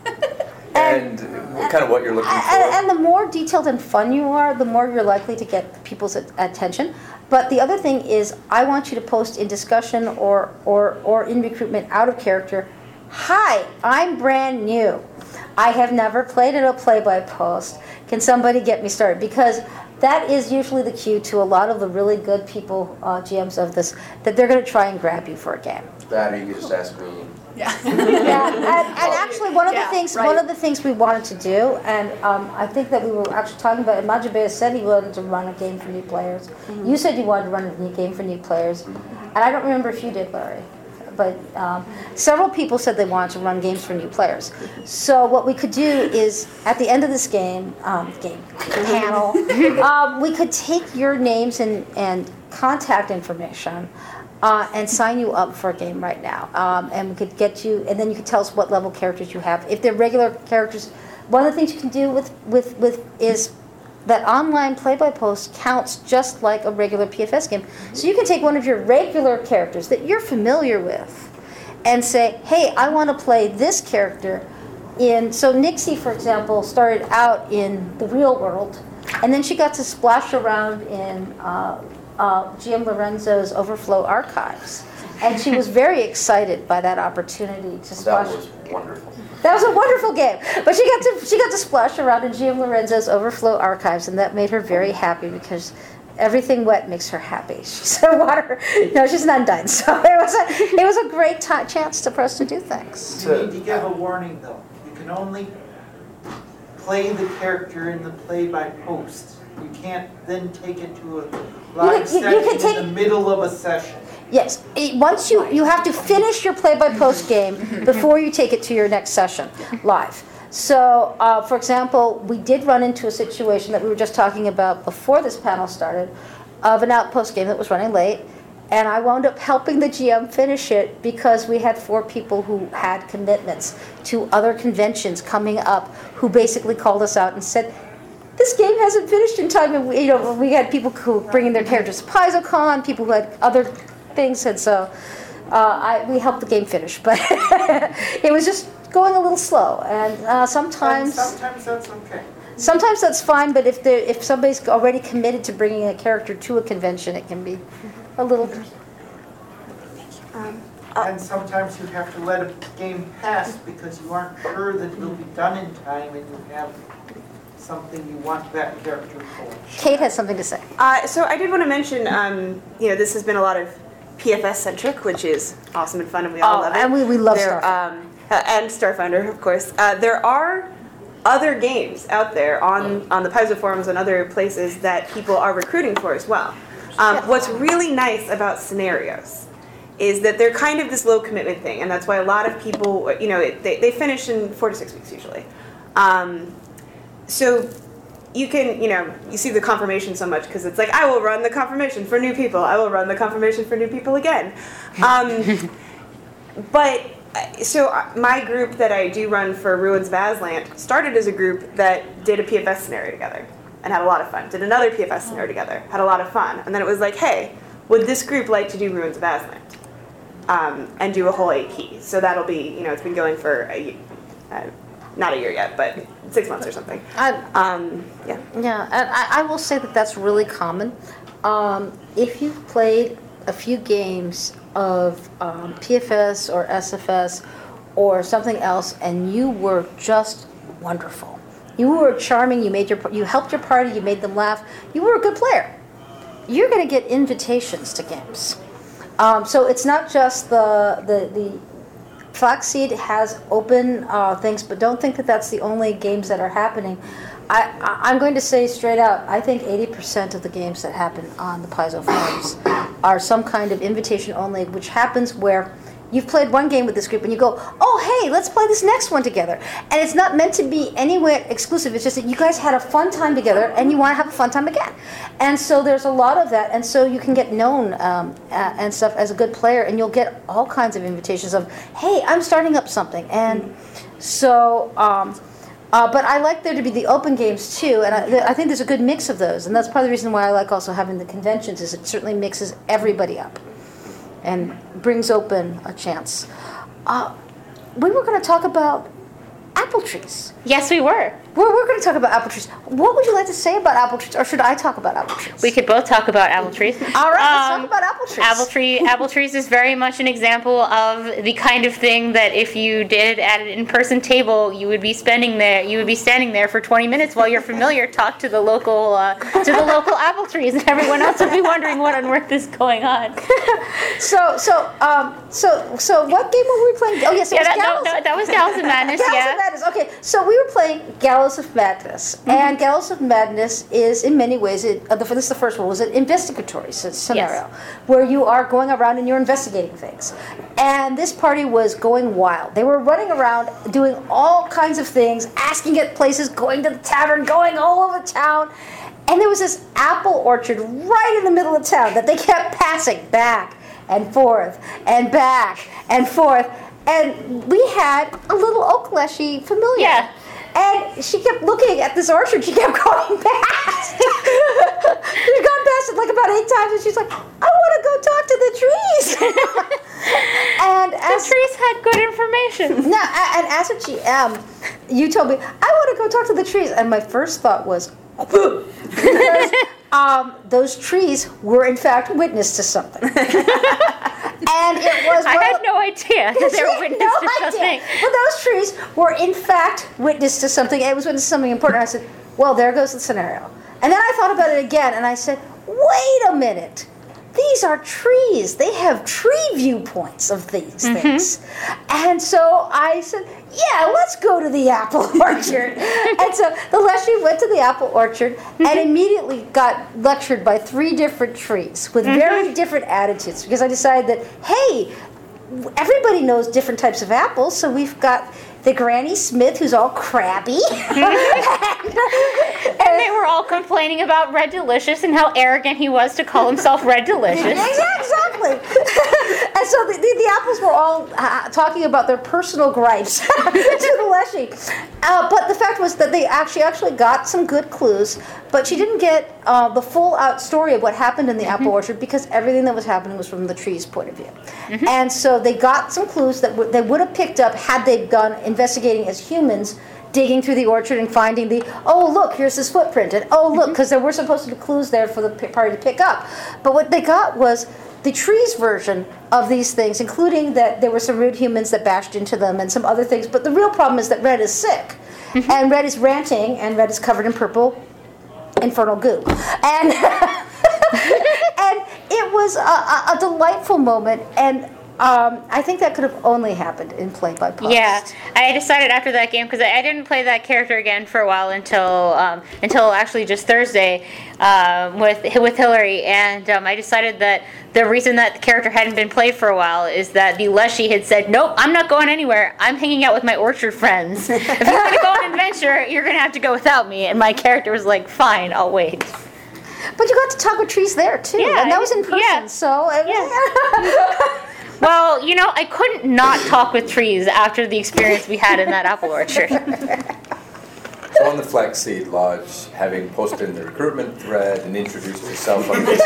and what kind of what you're looking for. And, and the more detailed and fun you are, the more you're likely to get people's a- attention. But the other thing is, I want you to post in discussion or, or, or in recruitment out of character, hi, I'm brand new. I have never played at a play-by-post. Can somebody get me started? Because that is usually the cue to a lot of the really good people, uh, G Ms of this, that they're going to try and grab you for a game. That or you could just ask me. Yeah. Yeah, and, and actually, one of Yeah, the things right. one of the things we wanted to do, and um, I think that we were actually talking about it. Majabe said he wanted to run a game for new players. Mm-hmm. You said you wanted to run a new game for new players, and I don't remember if you did, Larry. But um, several people said they wanted to run games for new players. So what we could do is, at the end of this game, um, game panel, um, we could take your names and, and contact information uh, and sign you up for a game right now. Um, and we could get you, and then you could tell us what level characters you have. If they're regular characters, one of the things you can do with, with, with is that online play-by-post counts just like a regular P F S game. So you can take one of your regular characters that you're familiar with and say, hey, I want to play this character in... So Nixie, for example, started out in the real world, and then she got to splash around in uh, uh, G M Lorenzo's Overflow archives. And she was very excited by that opportunity to splash... That was wonderful. That was a wonderful game, but she got to she got to splash around in G M Lorenzo's Overflow archives, and that made her very happy because everything wet makes her happy. She said, "Water." No, she's an Undyne, so it was a it was a great t- chance to, for us to do things. You need to give a warning though. You can only play the character in the play-by-post. You can't then take it to a live You- you- you can session take- in the middle of a session. Yes, it- once you you have to finish your play-by-post game before you take it to your next session live. So, uh, for example, we did run into a situation that we were just talking about before this panel started, of an Outpost game that was running late, and I wound up helping the G M finish it because we had four people who had commitments to other conventions coming up, who basically called us out and said, this game hasn't finished in time. And we, you know, we had people who were bringing their characters to PaizoCon, people who had other things, and so uh, I, we helped the game finish, but it was just going a little slow, and uh, sometimes And sometimes that's okay. sometimes that's fine. But if they if somebody's already committed to bringing a character to a convention, it can be a little. Um, and sometimes you have to let a game pass because you aren't sure that it'll be done in time, and you have something you want that character for. Kate has something to say. Uh, so I did want to mention, um, you know, this has been a lot of P F S centric, which is awesome and fun, and we all Oh, love it. and we- we love There, Starfinder. um, uh, and Starfinder, of course. Uh, there are other games out there on, on the Paizo forums and other places that people are recruiting for as well. Um, what's really nice about scenarios is that they're kind of this low commitment thing, and that's why a lot of people, you know, it, they, they finish in four to six weeks usually. Um, so you can, you know, you see the confirmation so much because it's like, I will run the confirmation for new people. I will run the confirmation for new people again. Um, but, uh, so uh, my group that I do run for Ruins of Aslant started as a group that did a P F S scenario together and had a lot of fun. Did another P F S scenario together, had a lot of fun. And then it was like, hey, would this group like to do Ruins of Aslant? Um, and do a whole A P. So that'll be, you know, it's been going for a year, uh, not a year yet, but six months or something. Um, yeah. Yeah, and I, I will say that that's really common. Um, if you've played a few games of um, P F S or S F S or something else, and you were just wonderful, you were charming, you made your, you helped your party, you made them laugh, you were a good player, you're going to get invitations to games. Um, so it's not just the, the, the Flaxseed has open uh, things, but don't think that that's the only games that are happening. I, I, I'm going to say straight out, I think eighty percent of the games that happen on the Paizo forums are some kind of invitation only, which happens where you've played one game with this group and you go, oh, hey, let's play this next one together. And it's not meant to be anywhere exclusive. It's just that you guys had a fun time together and you want to have a fun time again. And so there's a lot of that. And so you can get known um, uh, and stuff as a good player, and you'll get all kinds of invitations of, hey, I'm starting up something. And so, um, uh, but I like there to be the open games too. And I, I think there's a good mix of those. And that's part of the reason why I like also having the conventions, is it certainly mixes everybody up and brings open a chance. Uh, we were going to talk about apple trees. Yes, we were. We're, we're going to talk about apple trees. What would you like to say about apple trees, or should I talk about apple trees? We could both talk about apple trees. All right, let's Um, talk about apple trees. Apple tree, apple trees is very much an example of the kind of thing that if you did at an in-person table, you would be spending there. You would be standing there for twenty minutes while your familiar talked to the local uh, to the local apple trees, and everyone else would be wondering what on earth is going on. so, so, um, so, so, what game were we playing? Oh yes, it Yeah, was that- Gallows. no, no, that was Gallows of Madness, Gallows yeah. of Madness. Okay, so we were playing Gallows of Madness, Mm-hmm. and Gallows of Madness is, in many ways, it, uh, the, this is the first one, was an investigatory s- scenario, where you are going around and you're investigating things. And this party was going wild. They were running around doing all kinds of things, asking at places, going to the tavern, going all over town. And there was this apple orchard right in the middle of town that they kept passing back and forth and back and forth. And we had a little Oakleshi familiar. Yeah. And she kept looking at this orchard. She kept going past. She'd gone past it like about eight times, and she's like, I want to go talk to the trees. and as, The trees had good information. No, a- and as a G M, you told me, I want to go talk to the trees. And my first thought was, because um, those trees were in fact witness to something. And it was. I well, had no idea that they were witness no to something. idea. But those trees were in fact witness to something. It was witness to something important. I said, well, there goes the scenario. And then I thought about it again, and I said, wait a minute. These are trees. They have tree viewpoints of these Mm-hmm. things. And so I said, yeah, let's go to the apple orchard. And so the Leslie went to the apple orchard Mm-hmm. and immediately got lectured by three different trees with Mm-hmm. very different attitudes, because I decided that, hey, everybody knows different types of apples, so we've got the Granny Smith, who's all crabby. And they were all complaining about Red Delicious and how arrogant he was to call himself Red Delicious. Exactly. And so the, the, the apples were all uh, talking about their personal gripes to the Leshy. Uh, but the fact was that they actually actually got some good clues, but she didn't get uh, the full out story of what happened in the Mm-hmm. apple orchard, because everything that was happening was from the tree's point of view. Mm-hmm. And so they got some clues that w- they would have picked up had they gone investigating as humans, digging through the orchard and finding the, oh, look, here's this footprint, and oh, look, because there were supposed to be clues there for the p- party to pick up. But what they got was the trees version of these things, including that there were some rude humans that bashed into them and some other things. But the real problem is that Red is sick, and Red is ranting, and Red is covered in purple infernal goo. And, and it was a, a, a delightful moment, and Um, I think that could have only happened in Play by Post. Yeah, I decided after that game, because I, I didn't play that character again for a while until um, until actually just Thursday um, with with Hillary, and um, I decided that the reason that the character hadn't been played for a while is that the Leshy had said, nope, I'm not going anywhere. I'm hanging out with my orchard friends. If you're going to go on an adventure, you're going to have to go without me. And my character was like, fine, I'll wait. But you got to talk with trees there, too. Yeah, and that was in person, yeah. so... It was, Yeah. Well, you know, I couldn't not talk with trees after the experience we had in that apple orchard. So on the Flaxseed Lodge, having posted in the recruitment thread and introduced yourself on the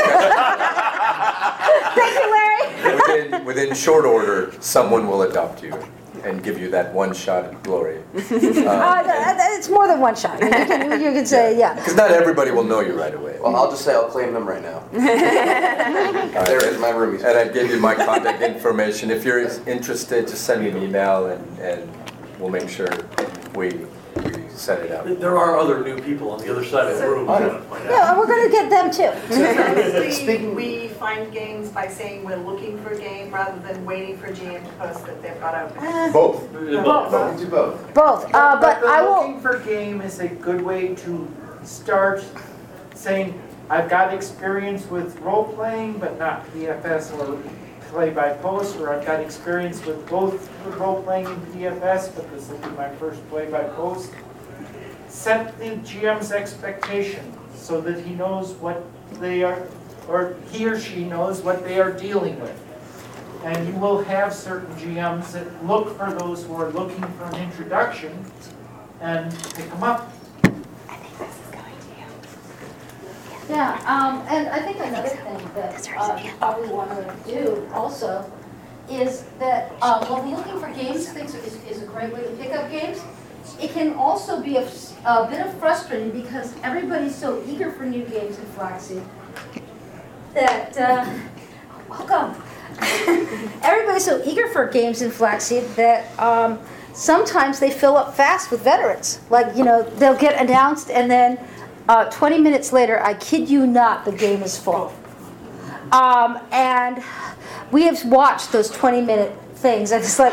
Thank you, Larry. within, within short order, someone will adopt you and give you that one shot at glory. Uh, th- th- it's more than one shot. I mean, you, can, you can say, yeah. Because not everybody will know you right away. Well, I'll just say I'll claim them right now. There is my room. And I gave you my contact information. If you're interested, just send me an email, and, and we'll make sure we, we set it up. There are other new people on the other side of the room. Oh, trying to find out. Yeah, we're gonna get them too. Speaking, we find games by saying we're looking for a game rather than waiting for G M to post that they've got open. Both. Both. We do both. Both, uh, but the I will. looking for game is a good way to start saying, I've got experience with role-playing, but not P F S or play-by-post, or I've got experience with both role-playing and P F S, but this will be my first play-by-post. Set the G M's expectation so that he knows what they are, or he or she knows what they are dealing with. And you will have certain G Ms that look for those who are looking for an introduction and pick them up. Yeah, um, and I think another thing that uh, you probably want to do also is that uh, while we're looking for games, things is, is a great way to pick up games. It can also be a, a bit of frustrating because everybody's so eager for new games in Flaxseed that, uh, welcome. Everybody's so eager for games in Flaxseed that um, sometimes they fill up fast with veterans. Like, you know, they'll get announced and then uh, twenty minutes later, I kid you not, the game is full. Um, and we have watched those twenty minute things and it's like,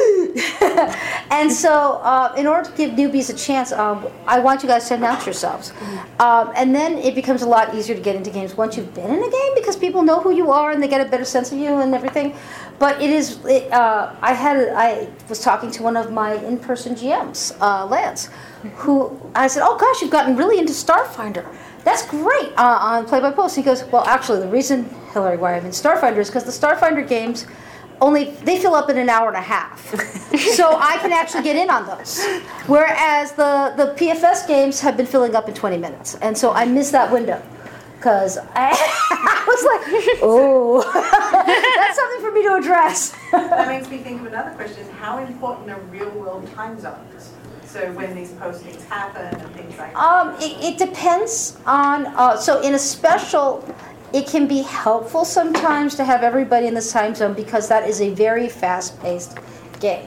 and so uh, in order to give newbies a chance, um, I want you guys to announce yourselves. Um, and then it becomes a lot easier to get into games once you've been in a game because people know who you are and they get a better sense of you and everything. But it is, it, uh, I had, I was talking to one of my in-person G Ms, uh, Lance, who I said, oh gosh, you've gotten really into Starfinder. That's great uh, on Play-by-Post. He goes, well, actually, the reason, Hillary, why I'm in Starfinder is because the Starfinder games only, they fill up in an hour and a half. So I can actually get in on those. Whereas the, the P F S games have been filling up in twenty minutes. And so I missed that window. Because I, I was like, oh, that's something for me to address. That makes me think of another question. How important are real-world time zones? So when these postings happen and things like that? Um, it, it depends on, uh, so in a special, it can be helpful sometimes to have everybody in this time zone because that is a very fast-paced game.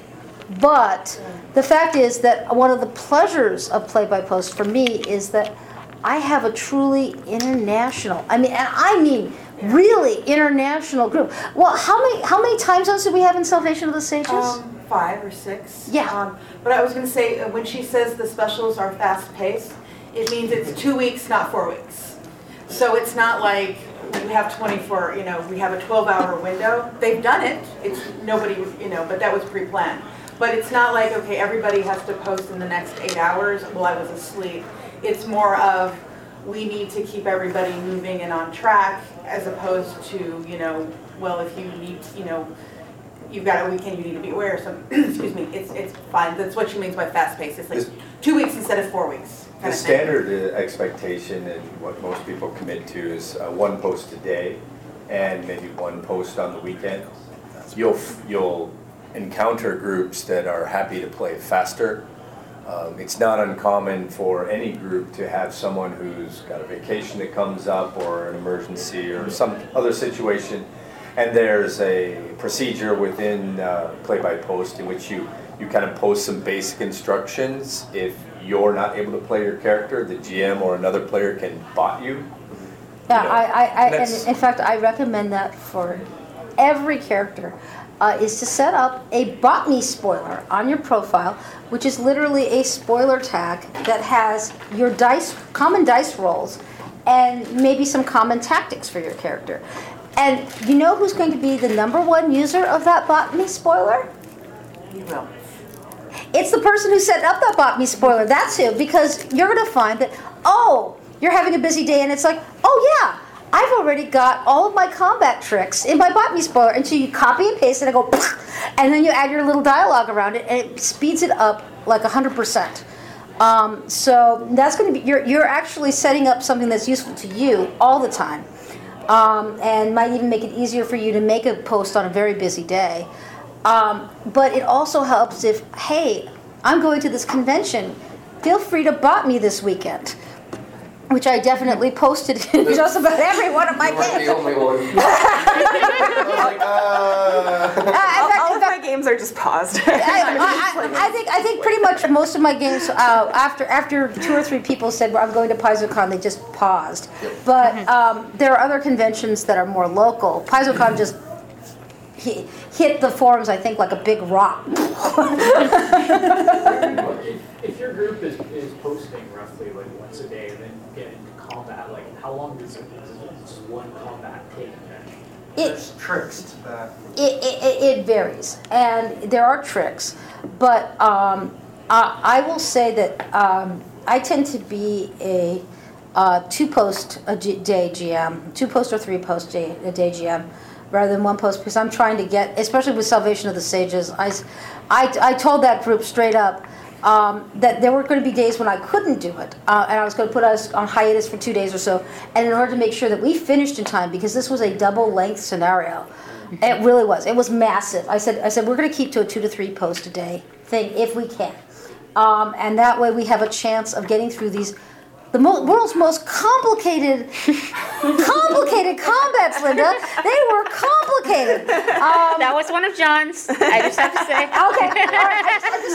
But the fact is that one of the pleasures of Play-by-Post for me is that I have a truly international, I mean, and I mean really international group. Well, how many how many time zones do we have in Salvation of the Sages? Um, five or six. Yeah. Um, but I was going to say, uh, when she says the specials are fast-paced, it means it's two weeks, not four weeks. So it's not like you have twenty-four, you know, we have a twelve hour window. They've done it. It's nobody, you know, but that was pre-planned. But it's not like, okay, everybody has to post in the next eight hours while I was asleep. It's more of, we need to keep everybody moving and on track, as opposed to, you know, well, if you need, you know, you've got a weekend, you need to be aware. So, excuse me, it's it's fine. That's what she means by fast-paced. It's like this, two weeks instead of four weeks. The standard uh, expectation and what most people commit to is uh, one post a day, and maybe one post on the weekend. You'll you'll encounter groups that are happy to play faster. Um, it's not uncommon for any group to have someone who's got a vacation that comes up or an emergency or some other situation, and there's a procedure within uh, Play-by-Post in which you, you kind of post some basic instructions. If you're not able to play your character, the G M or another player can bot you. Yeah, you know, I, I, I and and in fact, I recommend that for every character. Uh, is to set up a botany spoiler on your profile, which is literally a spoiler tag that has your dice, common dice rolls, and maybe some common tactics for your character. And you know who's going to be the number one user of that botany spoiler? You will. It's the person who set up that botany spoiler. That's who, because you're going to find that, oh, you're having a busy day, and it's like, oh yeah, I've already got all of my combat tricks in my botany spoiler. And so you copy and paste it and go, and then you add your little dialogue around it, and it speeds it up like one hundred percent. Um, so that's going to be, you're, you're actually setting up something that's useful to you all the time. Um, and might even make it easier for you to make a post on a very busy day. Um, but it also helps if, hey, I'm going to this convention. Feel free to bot me this weekend. Which I definitely posted in just about every one of my games. You weren't the only one. uh, in fact, all in of my fact, games are just paused. I, I, I think I think pretty much most of my games uh, after after two or three people said, well, I'm going to PaizoCon, they just paused. But um, there are other conventions that are more local. PaizoCon just hit, hit the forums, I think, like a big rock. if, if your group is, is posting roughly like once a day and then get into combat, like how long does, it, does one combat take? There's tricks to that. It, it, it varies, and there are tricks, but um, I, I will say that um, I tend to be a uh, two-post a G- day G M, two-post or three-post day, a day G M, rather than one post, because I'm trying to get, especially with Salvation of the Sages, I, I, I told that group straight up um, that there were going to be days when I couldn't do it, uh, and I was going to put us on hiatus for two days or so, and in order to make sure that we finished in time, because this was a double-length scenario, it really was. It was massive. I said, I said we're going to keep to a two to three post a day thing if we can, um, and that way we have a chance of getting through these. The mo- world's most complicated, complicated combats, Linda. They were complicated. Um, that was one of John's. I just have to say. Okay, all right. I just have to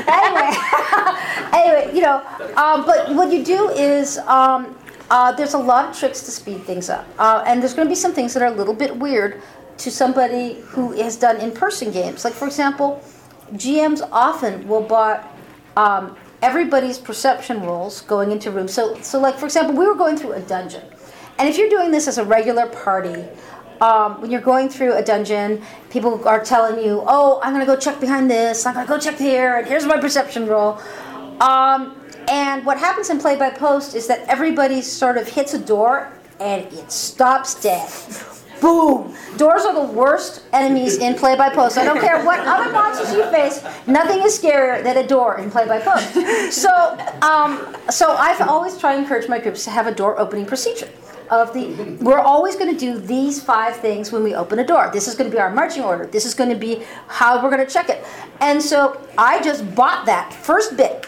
say. Anyway, anyway, you know, um, but what you do is um, uh, there's a lot of tricks to speed things up, uh, and there's going to be some things that are a little bit weird to somebody who has done in-person games. Like, for example, G Ms often will buy. Um, everybody's perception rolls going into rooms. So, so like, for example, we were going through a dungeon. And if you're doing this as a regular party, um, when you're going through a dungeon, people are telling you, oh, I'm going to go check behind this, I'm going to go check here, and here's my perception roll. Um, and what happens in Play by Post is that everybody sort of hits a door, and it stops dead. Boom! Doors are the worst enemies in Play by Post. I don't care what other monsters you face, nothing is scarier than a door in Play by Post. So, um, so I've always tried to encourage my groups to have a door opening procedure. Of the, we're always going to do these five things when we open a door. This is going to be our marching order. This is going to be how we're going to check it. And so I just bought that first bit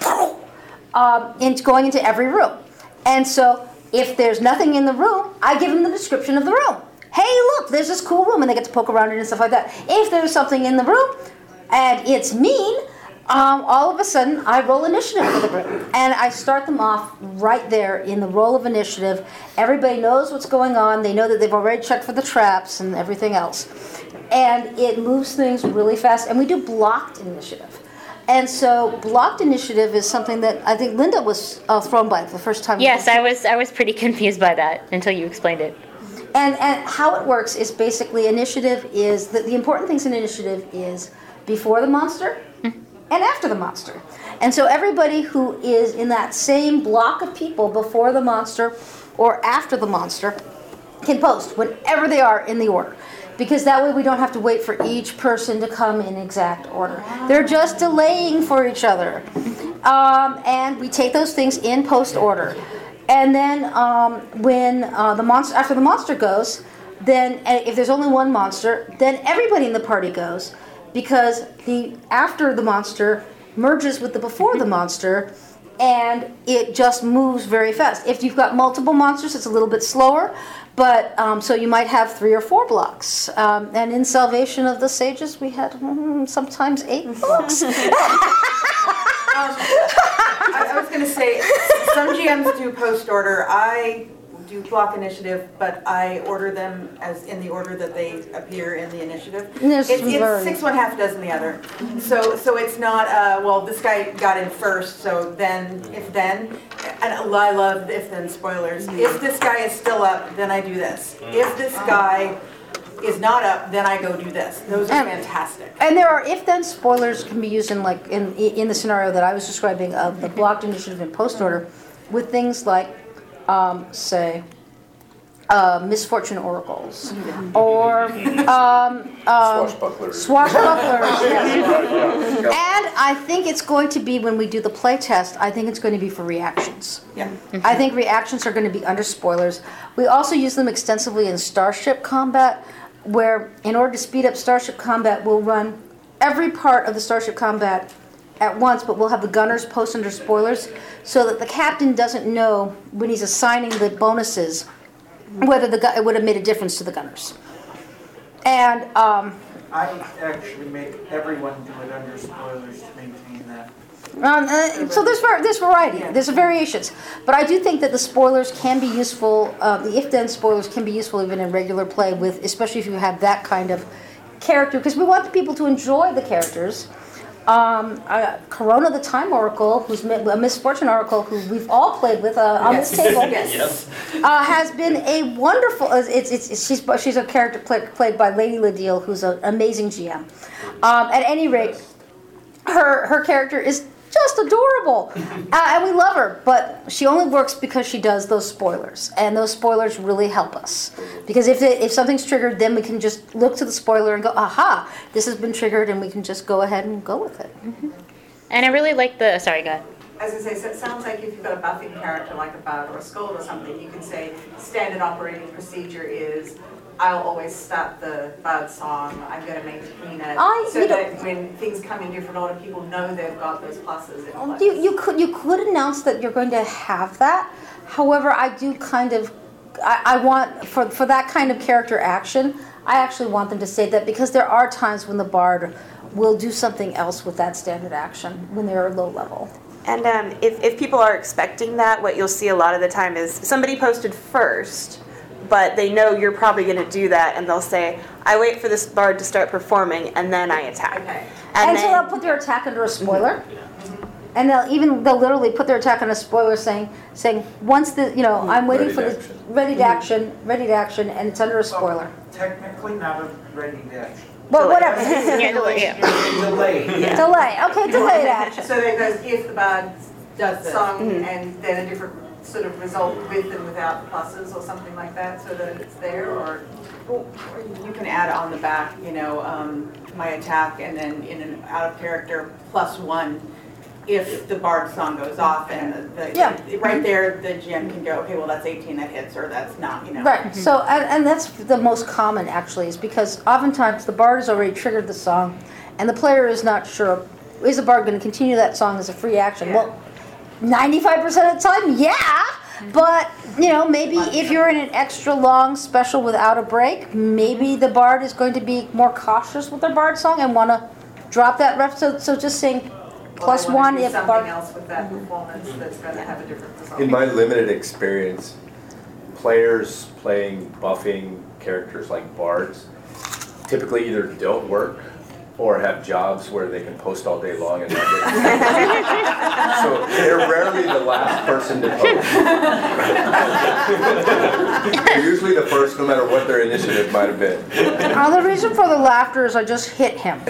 um, into going into every room. And so if there's nothing in the room, I give them the description of the room. Hey, look, there's this cool room, and they get to poke around it and stuff like that. If there's something in the room, and it's mean, um, all of a sudden, I roll initiative for the group. And I start them off right there in the roll of initiative. Everybody knows what's going on. They know that they've already checked for the traps and everything else. And it moves things really fast. And we do blocked initiative. And so blocked initiative is something that I think Linda was uh, thrown by the first time. Yes, I was, I was pretty confused by that until you explained it. And and how it works is basically initiative is, the, the important things in initiative is before the monster and after the monster. And so everybody who is in that same block of people before the monster or after the monster can post whenever they are in the order. Because that way we don't have to wait for each person to come in exact order. They're just delaying for each other. Um, and we take those things in post order. And then um, when uh, the monster, after the monster goes, then if there's only one monster, then everybody in the party goes, because the after the monster merges with the before the monster, and it just moves very fast. If you've got multiple monsters, it's a little bit slower, but um, so you might have three or four blocks. Um, and in Salvation of the Sages, we had mm, sometimes eight blocks. Um, I, I was going to say, some G Ms do post order. I do block initiative, but I order them as in the order that they appear in the initiative. Yes, it's, it's very. six one half dozen the other. So so it's not uh, well, this guy got in first, so then if then, and I love if then spoilers. If this guy is still up, then I do this. If this guy is not up, then I go do this. Those are and, fantastic. And there are if-then spoilers can be used in like in in the scenario that I was describing of the blocked initiative and post order, with things like, um, say, uh, misfortune oracles, or um, um, swashbucklers. Swashbucklers. Yes. And I think it's going to be when we do the play test. I think it's going to be for reactions. Yeah. I think reactions are going to be under spoilers. We also use them extensively in Starship Combat, where in order to speed up Starship Combat, we'll run every part of the Starship Combat at once, but we'll have the gunners post under spoilers so that the captain doesn't know when he's assigning the bonuses whether the gu- it would have made a difference to the gunners. And um, I actually make everyone do it under spoilers to maintain that. Um, uh, so there's var- there's variety, there's variations, but I do think that the spoilers can be useful. Uh, the if-then spoilers can be useful even in regular play, with especially if you have that kind of character, because we want the people to enjoy the characters. Um, uh, Corona the Time Oracle, who's mi- a Miss Fortune Oracle, who we've all played with uh, on Yes. this table, Yes. uh, has been a wonderful. Uh, it's, it's, it's she's she's a character play, played by Lady Ladille, who's an amazing G M. Um, at any rate, her her character is just adorable, uh, and we love her. But she only works because she does those spoilers, and those spoilers really help us. Because if it, if something's triggered, then we can just look to the spoiler and go, "Aha, this has been triggered," and we can just go ahead and go with it. Mm-hmm. And I really like the. Sorry, go ahead. As I say, so it sounds like if you've got a buffing character like a bard or a scold or something, you can say standard operating procedure is I'll always start the bard song, I'm going to maintain it, I- so you know- that when things come in different order, people know they've got those pluses in place. You, you could you could announce that you're going to have that. However, I do kind of, I, I want for for that kind of character action, I actually want them to say that, because there are times when the bard will do something else with that standard action when they're low level. And um, if, if people are expecting that, what you'll see a lot of the time is somebody posted first, but they know you're probably going to do that, and they'll say, I wait for this bard to start performing, and then I attack. Okay. And, And, so then, they'll put their attack under a spoiler. And they'll even they'll literally put their attack on a spoiler, saying saying once the you know I'm waiting Ready for to the action. ready to action, ready to action, and it's under a spoiler. Technically not a ready to action. Well, whatever. Yeah, delay, yeah. Delay. Delay. Okay, delayed action. So that goes if the bard does the song Mm-hmm. and then a different sort of result with and without pluses or something like that, so that it's there, or? Well, you can add on the back, you know, um, my attack, and then in an out of character plus one if the bard song goes off, and the, the Yeah. right there the G M can go, okay, well that's eighteen that hits, or that's not, you know. Right. So and, and that's the most common actually, is because oftentimes the bard has already triggered the song, and the player is not sure, is the bard going to continue that song as a free action? Yeah. Well, ninety-five percent of the time, yeah. But, you know, maybe if you're in an extra long special without a break, maybe the bard is going to be more cautious with their bard song and want to drop that rep. So, so just saying plus Or they wanna one do if something bard. else with that performance that's going to have a different result. In my limited experience, players playing buffing characters like bards typically either don't work or have jobs where they can post all day long and not get so they're rarely the last person to post. They're usually the first, no matter what their initiative might have been. Uh, the reason for the laughter is I just hit him.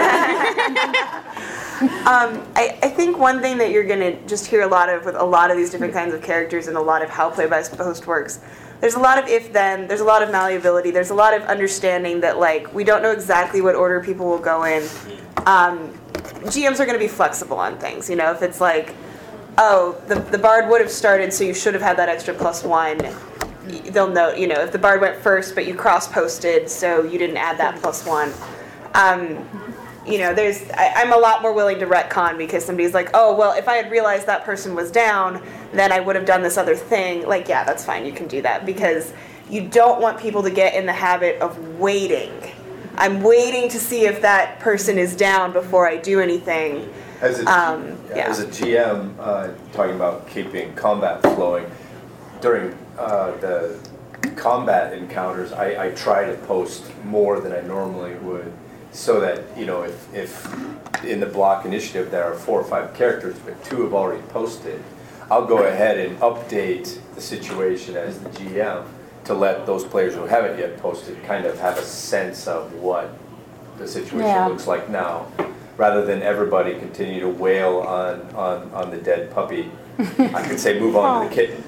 um, I, I think one thing that you're going to just hear a lot of with a lot of these different kinds of characters and a lot of how play by post works, there's a lot of if-then, there's a lot of malleability, there's a lot of understanding that, like, we don't know exactly what order people will go in. Um, G Ms are going to be flexible on things, you know, if it's like, oh, the, the bard would have started, so you should have had that extra plus one. They'll know, you know, if the bard went first, but you cross-posted, so you didn't add that plus one. Um, you know, there's, I, I'm a lot more willing to retcon because somebody's like, oh, well, if I had realized that person was down, then I would have done this other thing. Like, yeah, that's fine, you can do that, because you don't want people to get in the habit of waiting. I'm waiting to see if that person is down before I do anything. As a, Um, yeah. as a G M, uh, talking about keeping combat flowing, during uh, the combat encounters, I, I try to post more than I normally would, so that, you know, if, if in the block initiative there are four or five characters, but two have already posted, I'll go ahead and update the situation as the G M to let those players who haven't yet posted kind of have a sense of what the situation Yeah. looks like now, rather than everybody continue to wail on, on, on the dead puppy. I could say move on to the kitten.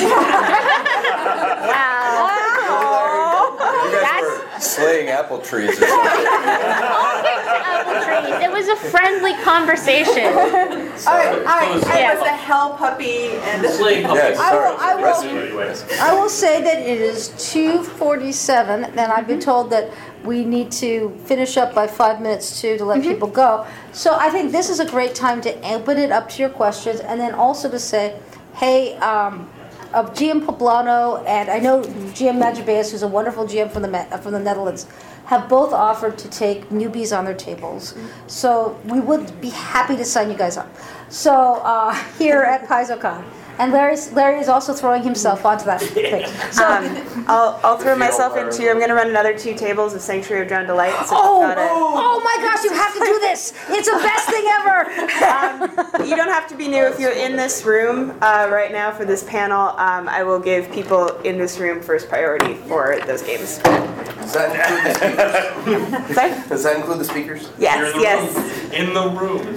Wow. You guys were slaying apple trees or something. Apple trees. It was a friendly conversation. All right, all right. Yeah. It was a hell puppy and a Yes, I sorry. will- I will- Rescue. I will say that it is two forty-seven, and I've been told that we need to finish up by five minutes too to let people go. So I think this is a great time to open it up to your questions, and then also to say, hey, um, of G M Poblano, and I know G M Magibeus, who's a wonderful G M from the Me- from the Netherlands, have both offered to take newbies on their tables. So we would be happy to sign you guys up. So uh, here at PaizoCon. And Larry's, Larry is also throwing himself onto that thing. So, um, I'll, I'll throw myself into, I'm going to run another two tables of Sanctuary of Drowned Delight. So oh, got a, oh my gosh, you have to do this. It's the best thing ever. um, you don't have to be new if you're in this room uh, right now for this panel. Um, I will give people in this room first priority for those games. Does that include the speakers? Sorry? Does that include the speakers? Yes, You're in the yes. room.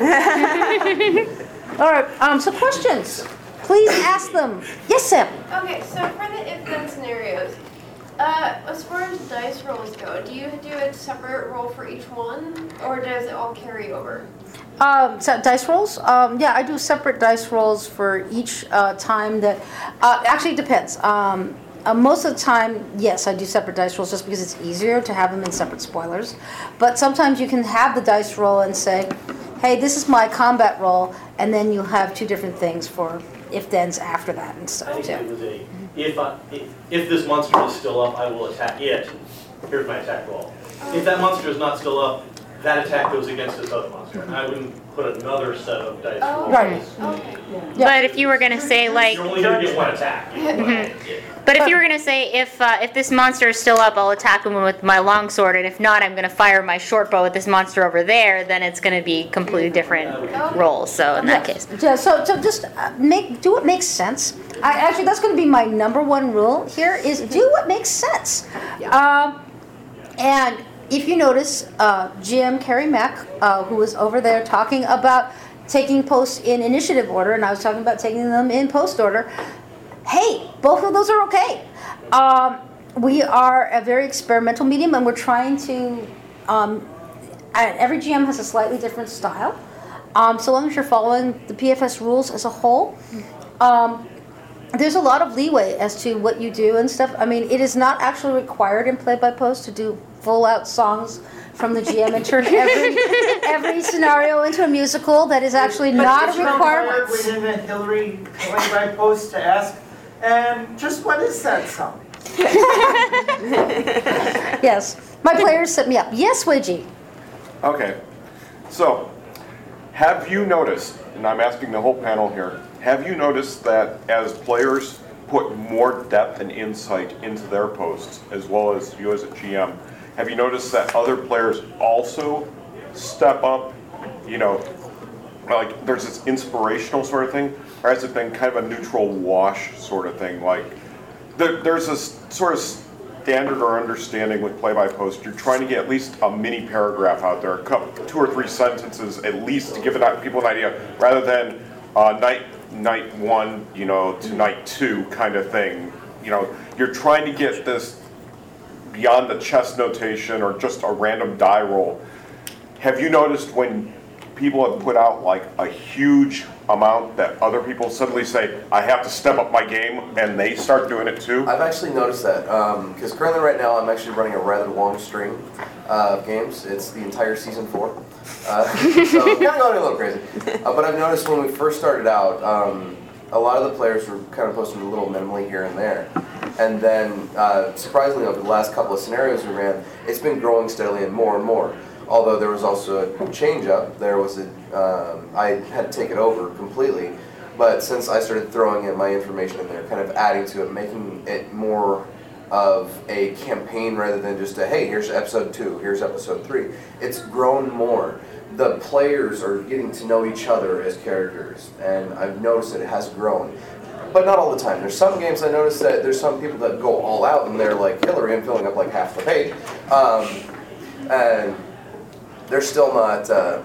In the room. All right, um, so questions. Please ask them. Yes, Sam. Okay, so for the if-then scenarios, uh, as far as dice rolls go, do you do a separate roll for each one, or does it all carry over? Um, so dice rolls? Um, yeah, I do separate dice rolls for each uh, time that, uh, actually it depends. Um, uh, most of the time, yes, I do separate dice rolls just because it's easier to have them in separate spoilers. But sometimes you can have the dice roll and say, hey, this is my combat roll, and then you'll have two different things for if-thens after that and I stuff think too. it was a, if, I, if, if this monster is still up, I will attack it. Here's my attack roll. If that monster is not still up, that attack goes against this other monster. And I wouldn't put another set of dice Oh, rolls. Right. Okay. But if you were going to say, like, You're only going to get one attack. Mhm. But if you were going to say, if uh, if this monster is still up, I'll attack him with my longsword, and if not, I'm going to fire my short bow at this monster over there, then it's going to be completely different rolls. So in that case. Yeah, so so just uh, make do what makes sense. I actually that's going to be my number one rule here is do what makes sense. Um, and if you notice, uh, G M Carrie Mack, uh, who was over there talking about taking posts in initiative order, and I was talking about taking them in post order. Hey, both of those are okay. Um, we are a very experimental medium, and we're trying to. Um, and every G M has a slightly different style. Um, so long as you're following the P F S rules as a whole, um, there's a lot of leeway as to what you do and stuff. I mean, it is not actually required in Play by Post to do full-out songs from the G M and turn every every scenario into a musical. That is actually But not it's a requirement. required within a Hillary Play by Post to ask, and just what is that song? Yes, my players set me up. Yes, Wiggy. Okay, so have you noticed, and I'm asking the whole panel here, have you noticed that as players put more depth and insight into their posts, as well as you as a G M, have you noticed that other players also step up, you know, like there's this inspirational sort of thing, or has it been kind of a neutral wash sort of thing? Like there, there's this sort of standard or understanding with play-by-post, you're trying to get at least a mini paragraph out there, a couple, two or three sentences at least to give it, people an idea, rather than uh, night night one, you know, to night two kind of thing. You know, you're trying to get this beyond the chess notation or just a random die roll. Have you noticed when people have put out like a huge amount that other people suddenly say, I have to step up my game, and they start doing it too? I've actually noticed that, because um, currently right now I'm actually running a rather long string uh, of games. It's the entire season four. Uh, so I'm kind of going a little crazy. Uh, but I've noticed when we first started out, um, a lot of the players were kind of posting a little minimally here and there. And then, uh, surprisingly, over the last couple of scenarios we ran, it's been growing steadily and more and more. Although there was also a change up, there was a, um, I had to take it over completely. But since I started throwing in my information in there, kind of adding to it, making it more of a campaign rather than just a, hey, here's episode two, here's episode three. It's grown more. The players are getting to know each other as characters, and I've noticed that it has grown. But not all the time. There's some games I noticed that there's some people that go all out and they're like Hillary and filling up like half the page. Um, and they're still not, uh,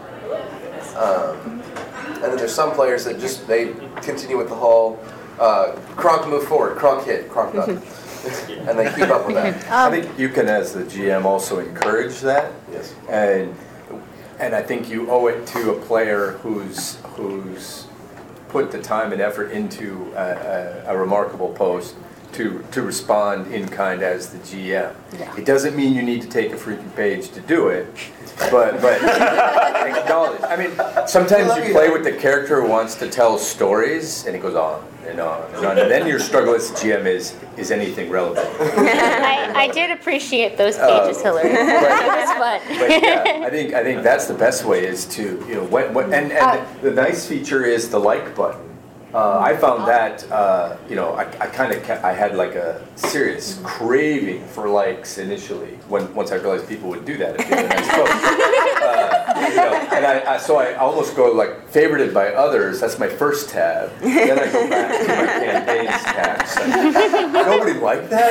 um, and then there's some players that just, they continue with the whole, uh, Kronk move forward, Kronk hit, Kronk done. And they keep up with that. I think you can, as the G M, also encourage that. Yes. And and I think you owe it to a player who's who's put the time and effort into a, a, a remarkable post to to respond in kind as the G M. Yeah. It doesn't mean you need to take a freaking page to do it, but but acknowledge. I mean, sometimes you play with the character who wants to tell stories, and it goes on and on and on, and then your struggle as the G M is is anything relevant? I, I did appreciate those pages, Uh, Hillary. It was fun. But yeah, I think I think that's the best way is to you know what what and, and the, the nice feature is the like button. Uh, I found that uh, you know I, I kind of I had like a serious craving for likes initially when once I realized people would do that if they had a nice post. Uh, you know, and I, I so I almost go like favorited by others. That's my first tab. Then I go back to my campaigns tab. Like, nobody liked that.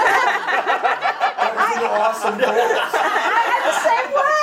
That was an awesome post. I'm the same way.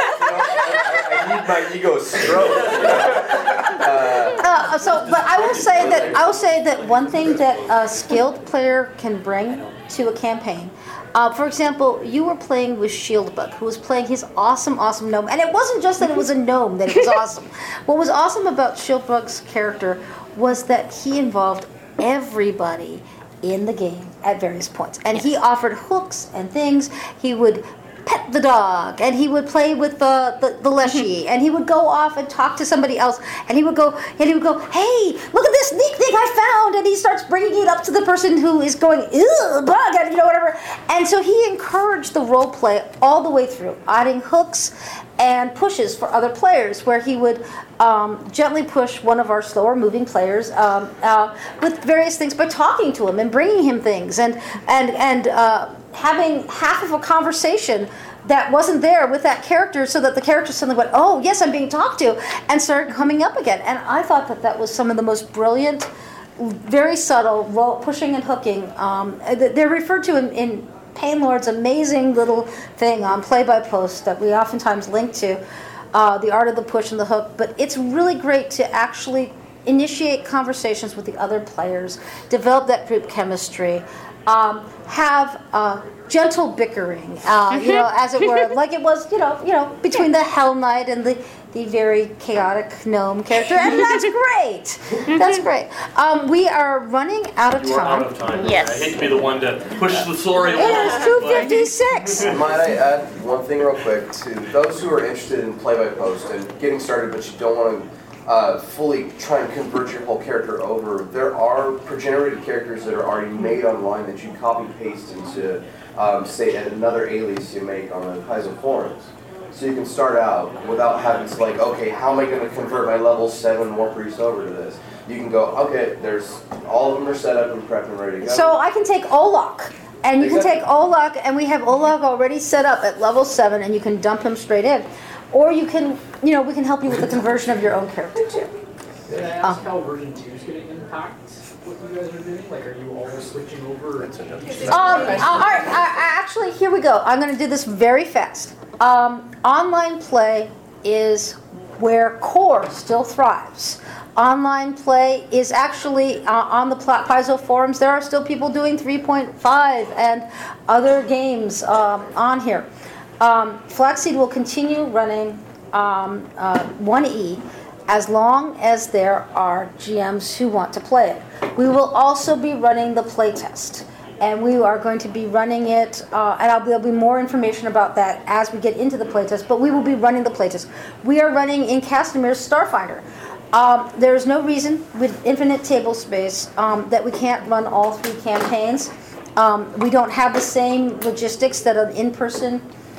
I, I need my ego stroked. You know? uh, Uh, so, but I will say that I will say that one thing that a skilled player can bring to a campaign. Uh, for example, you were playing with Shieldbug, who was playing his awesome, awesome gnome, and it wasn't just that it was a gnome that it was awesome. What was awesome about Shieldbug's character was that he involved everybody in the game at various points, and he offered hooks and things. He would pet the dog, and he would play with the, the, the Leshy, and he would go off and talk to somebody else, and he would go, and he would go, hey, look at this neat thing I found, and he starts bringing it up to the person who is going, ew, bug, and you know, whatever. And so he encouraged the role play all the way through, adding hooks and pushes for other players, where he would um, gently push one of our slower moving players um, uh, with various things by talking to him and bringing him things, and, and, and, uh, having half of a conversation that wasn't there with that character, so that the character suddenly went, oh, yes, I'm being talked to, and started coming up again. And I thought that that was some of the most brilliant, very subtle role pushing and hooking. Um, they're referred to in, in Painlord's amazing little thing on Play by Post that we oftentimes link to, uh, the art of the push and the hook. But it's really great to actually initiate conversations with the other players, develop that group chemistry, Um, have uh, gentle bickering, uh, you know, as it were, like it was, you know, you know, between the Hell Knight and the, the very chaotic gnome character, and that's great. That's great. Um, we are running out of You are time. out of time. Yes. I hate to be the one to push the story along. It is two fifty-six. Might I add one thing real quick to those who are interested in play-by-post and getting started, but you don't want to Uh, fully try and convert your whole character over. There are pre-generated characters that are already made online that you copy paste into, um, say, another alias you make on the Paizo forums. So you can start out without having to like, okay, how am I going to convert my level seven War Priest over to this? You can go, okay, there's all of them are set up and prepped and ready to go. So I can take Olok, and you can take Olok, and we have Olok already set up at level seven, and you can dump him straight in. Or you can, you know, we can help you with the conversion of your own character too. Can I ask how version two is going to impact what you guys are doing? Like, are you always switching over? Um, all right, uh, actually, here we go. I'm going to do this very fast. Um, online play is where core still thrives. Online play is actually uh, on the Paizo forums. There are still people doing three point five and other games um, on here. Um, Flaxseed will continue running um, uh, one E as long as there are G Ms who want to play it. We will also be running the playtest, and we are going to be running it, uh, and I'll, there'll be more information about that as we get into the playtest, but we will be running the playtest. We are running in Castamir's Starfinder. Um, there's no reason with infinite table space um, that we can't run all three campaigns. Um, we don't have the same logistics that an in-person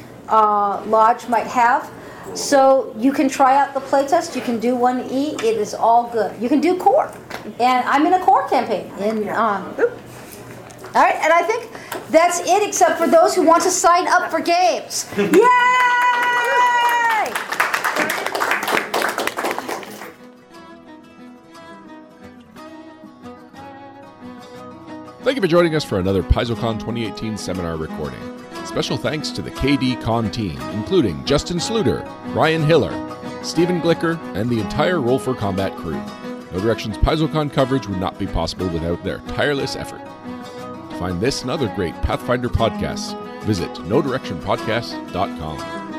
Uh, lodge might have. So you can try out the playtest, you can do one E, it is all good. You can do core. And I'm in a core campaign. In, um, all right, and I think that's it, except for those who want to sign up for games. Yay! Thank you for joining us for another PaizoCon twenty eighteen seminar recording. Special thanks to the K D Con team, including Justin Sluder, Ryan Hiller, Stephen Glicker, and the entire Roll for Combat crew. No Direction's PaizoCon coverage would not be possible without their tireless effort. To find this and other great Pathfinder podcasts, visit no direction podcast dot com.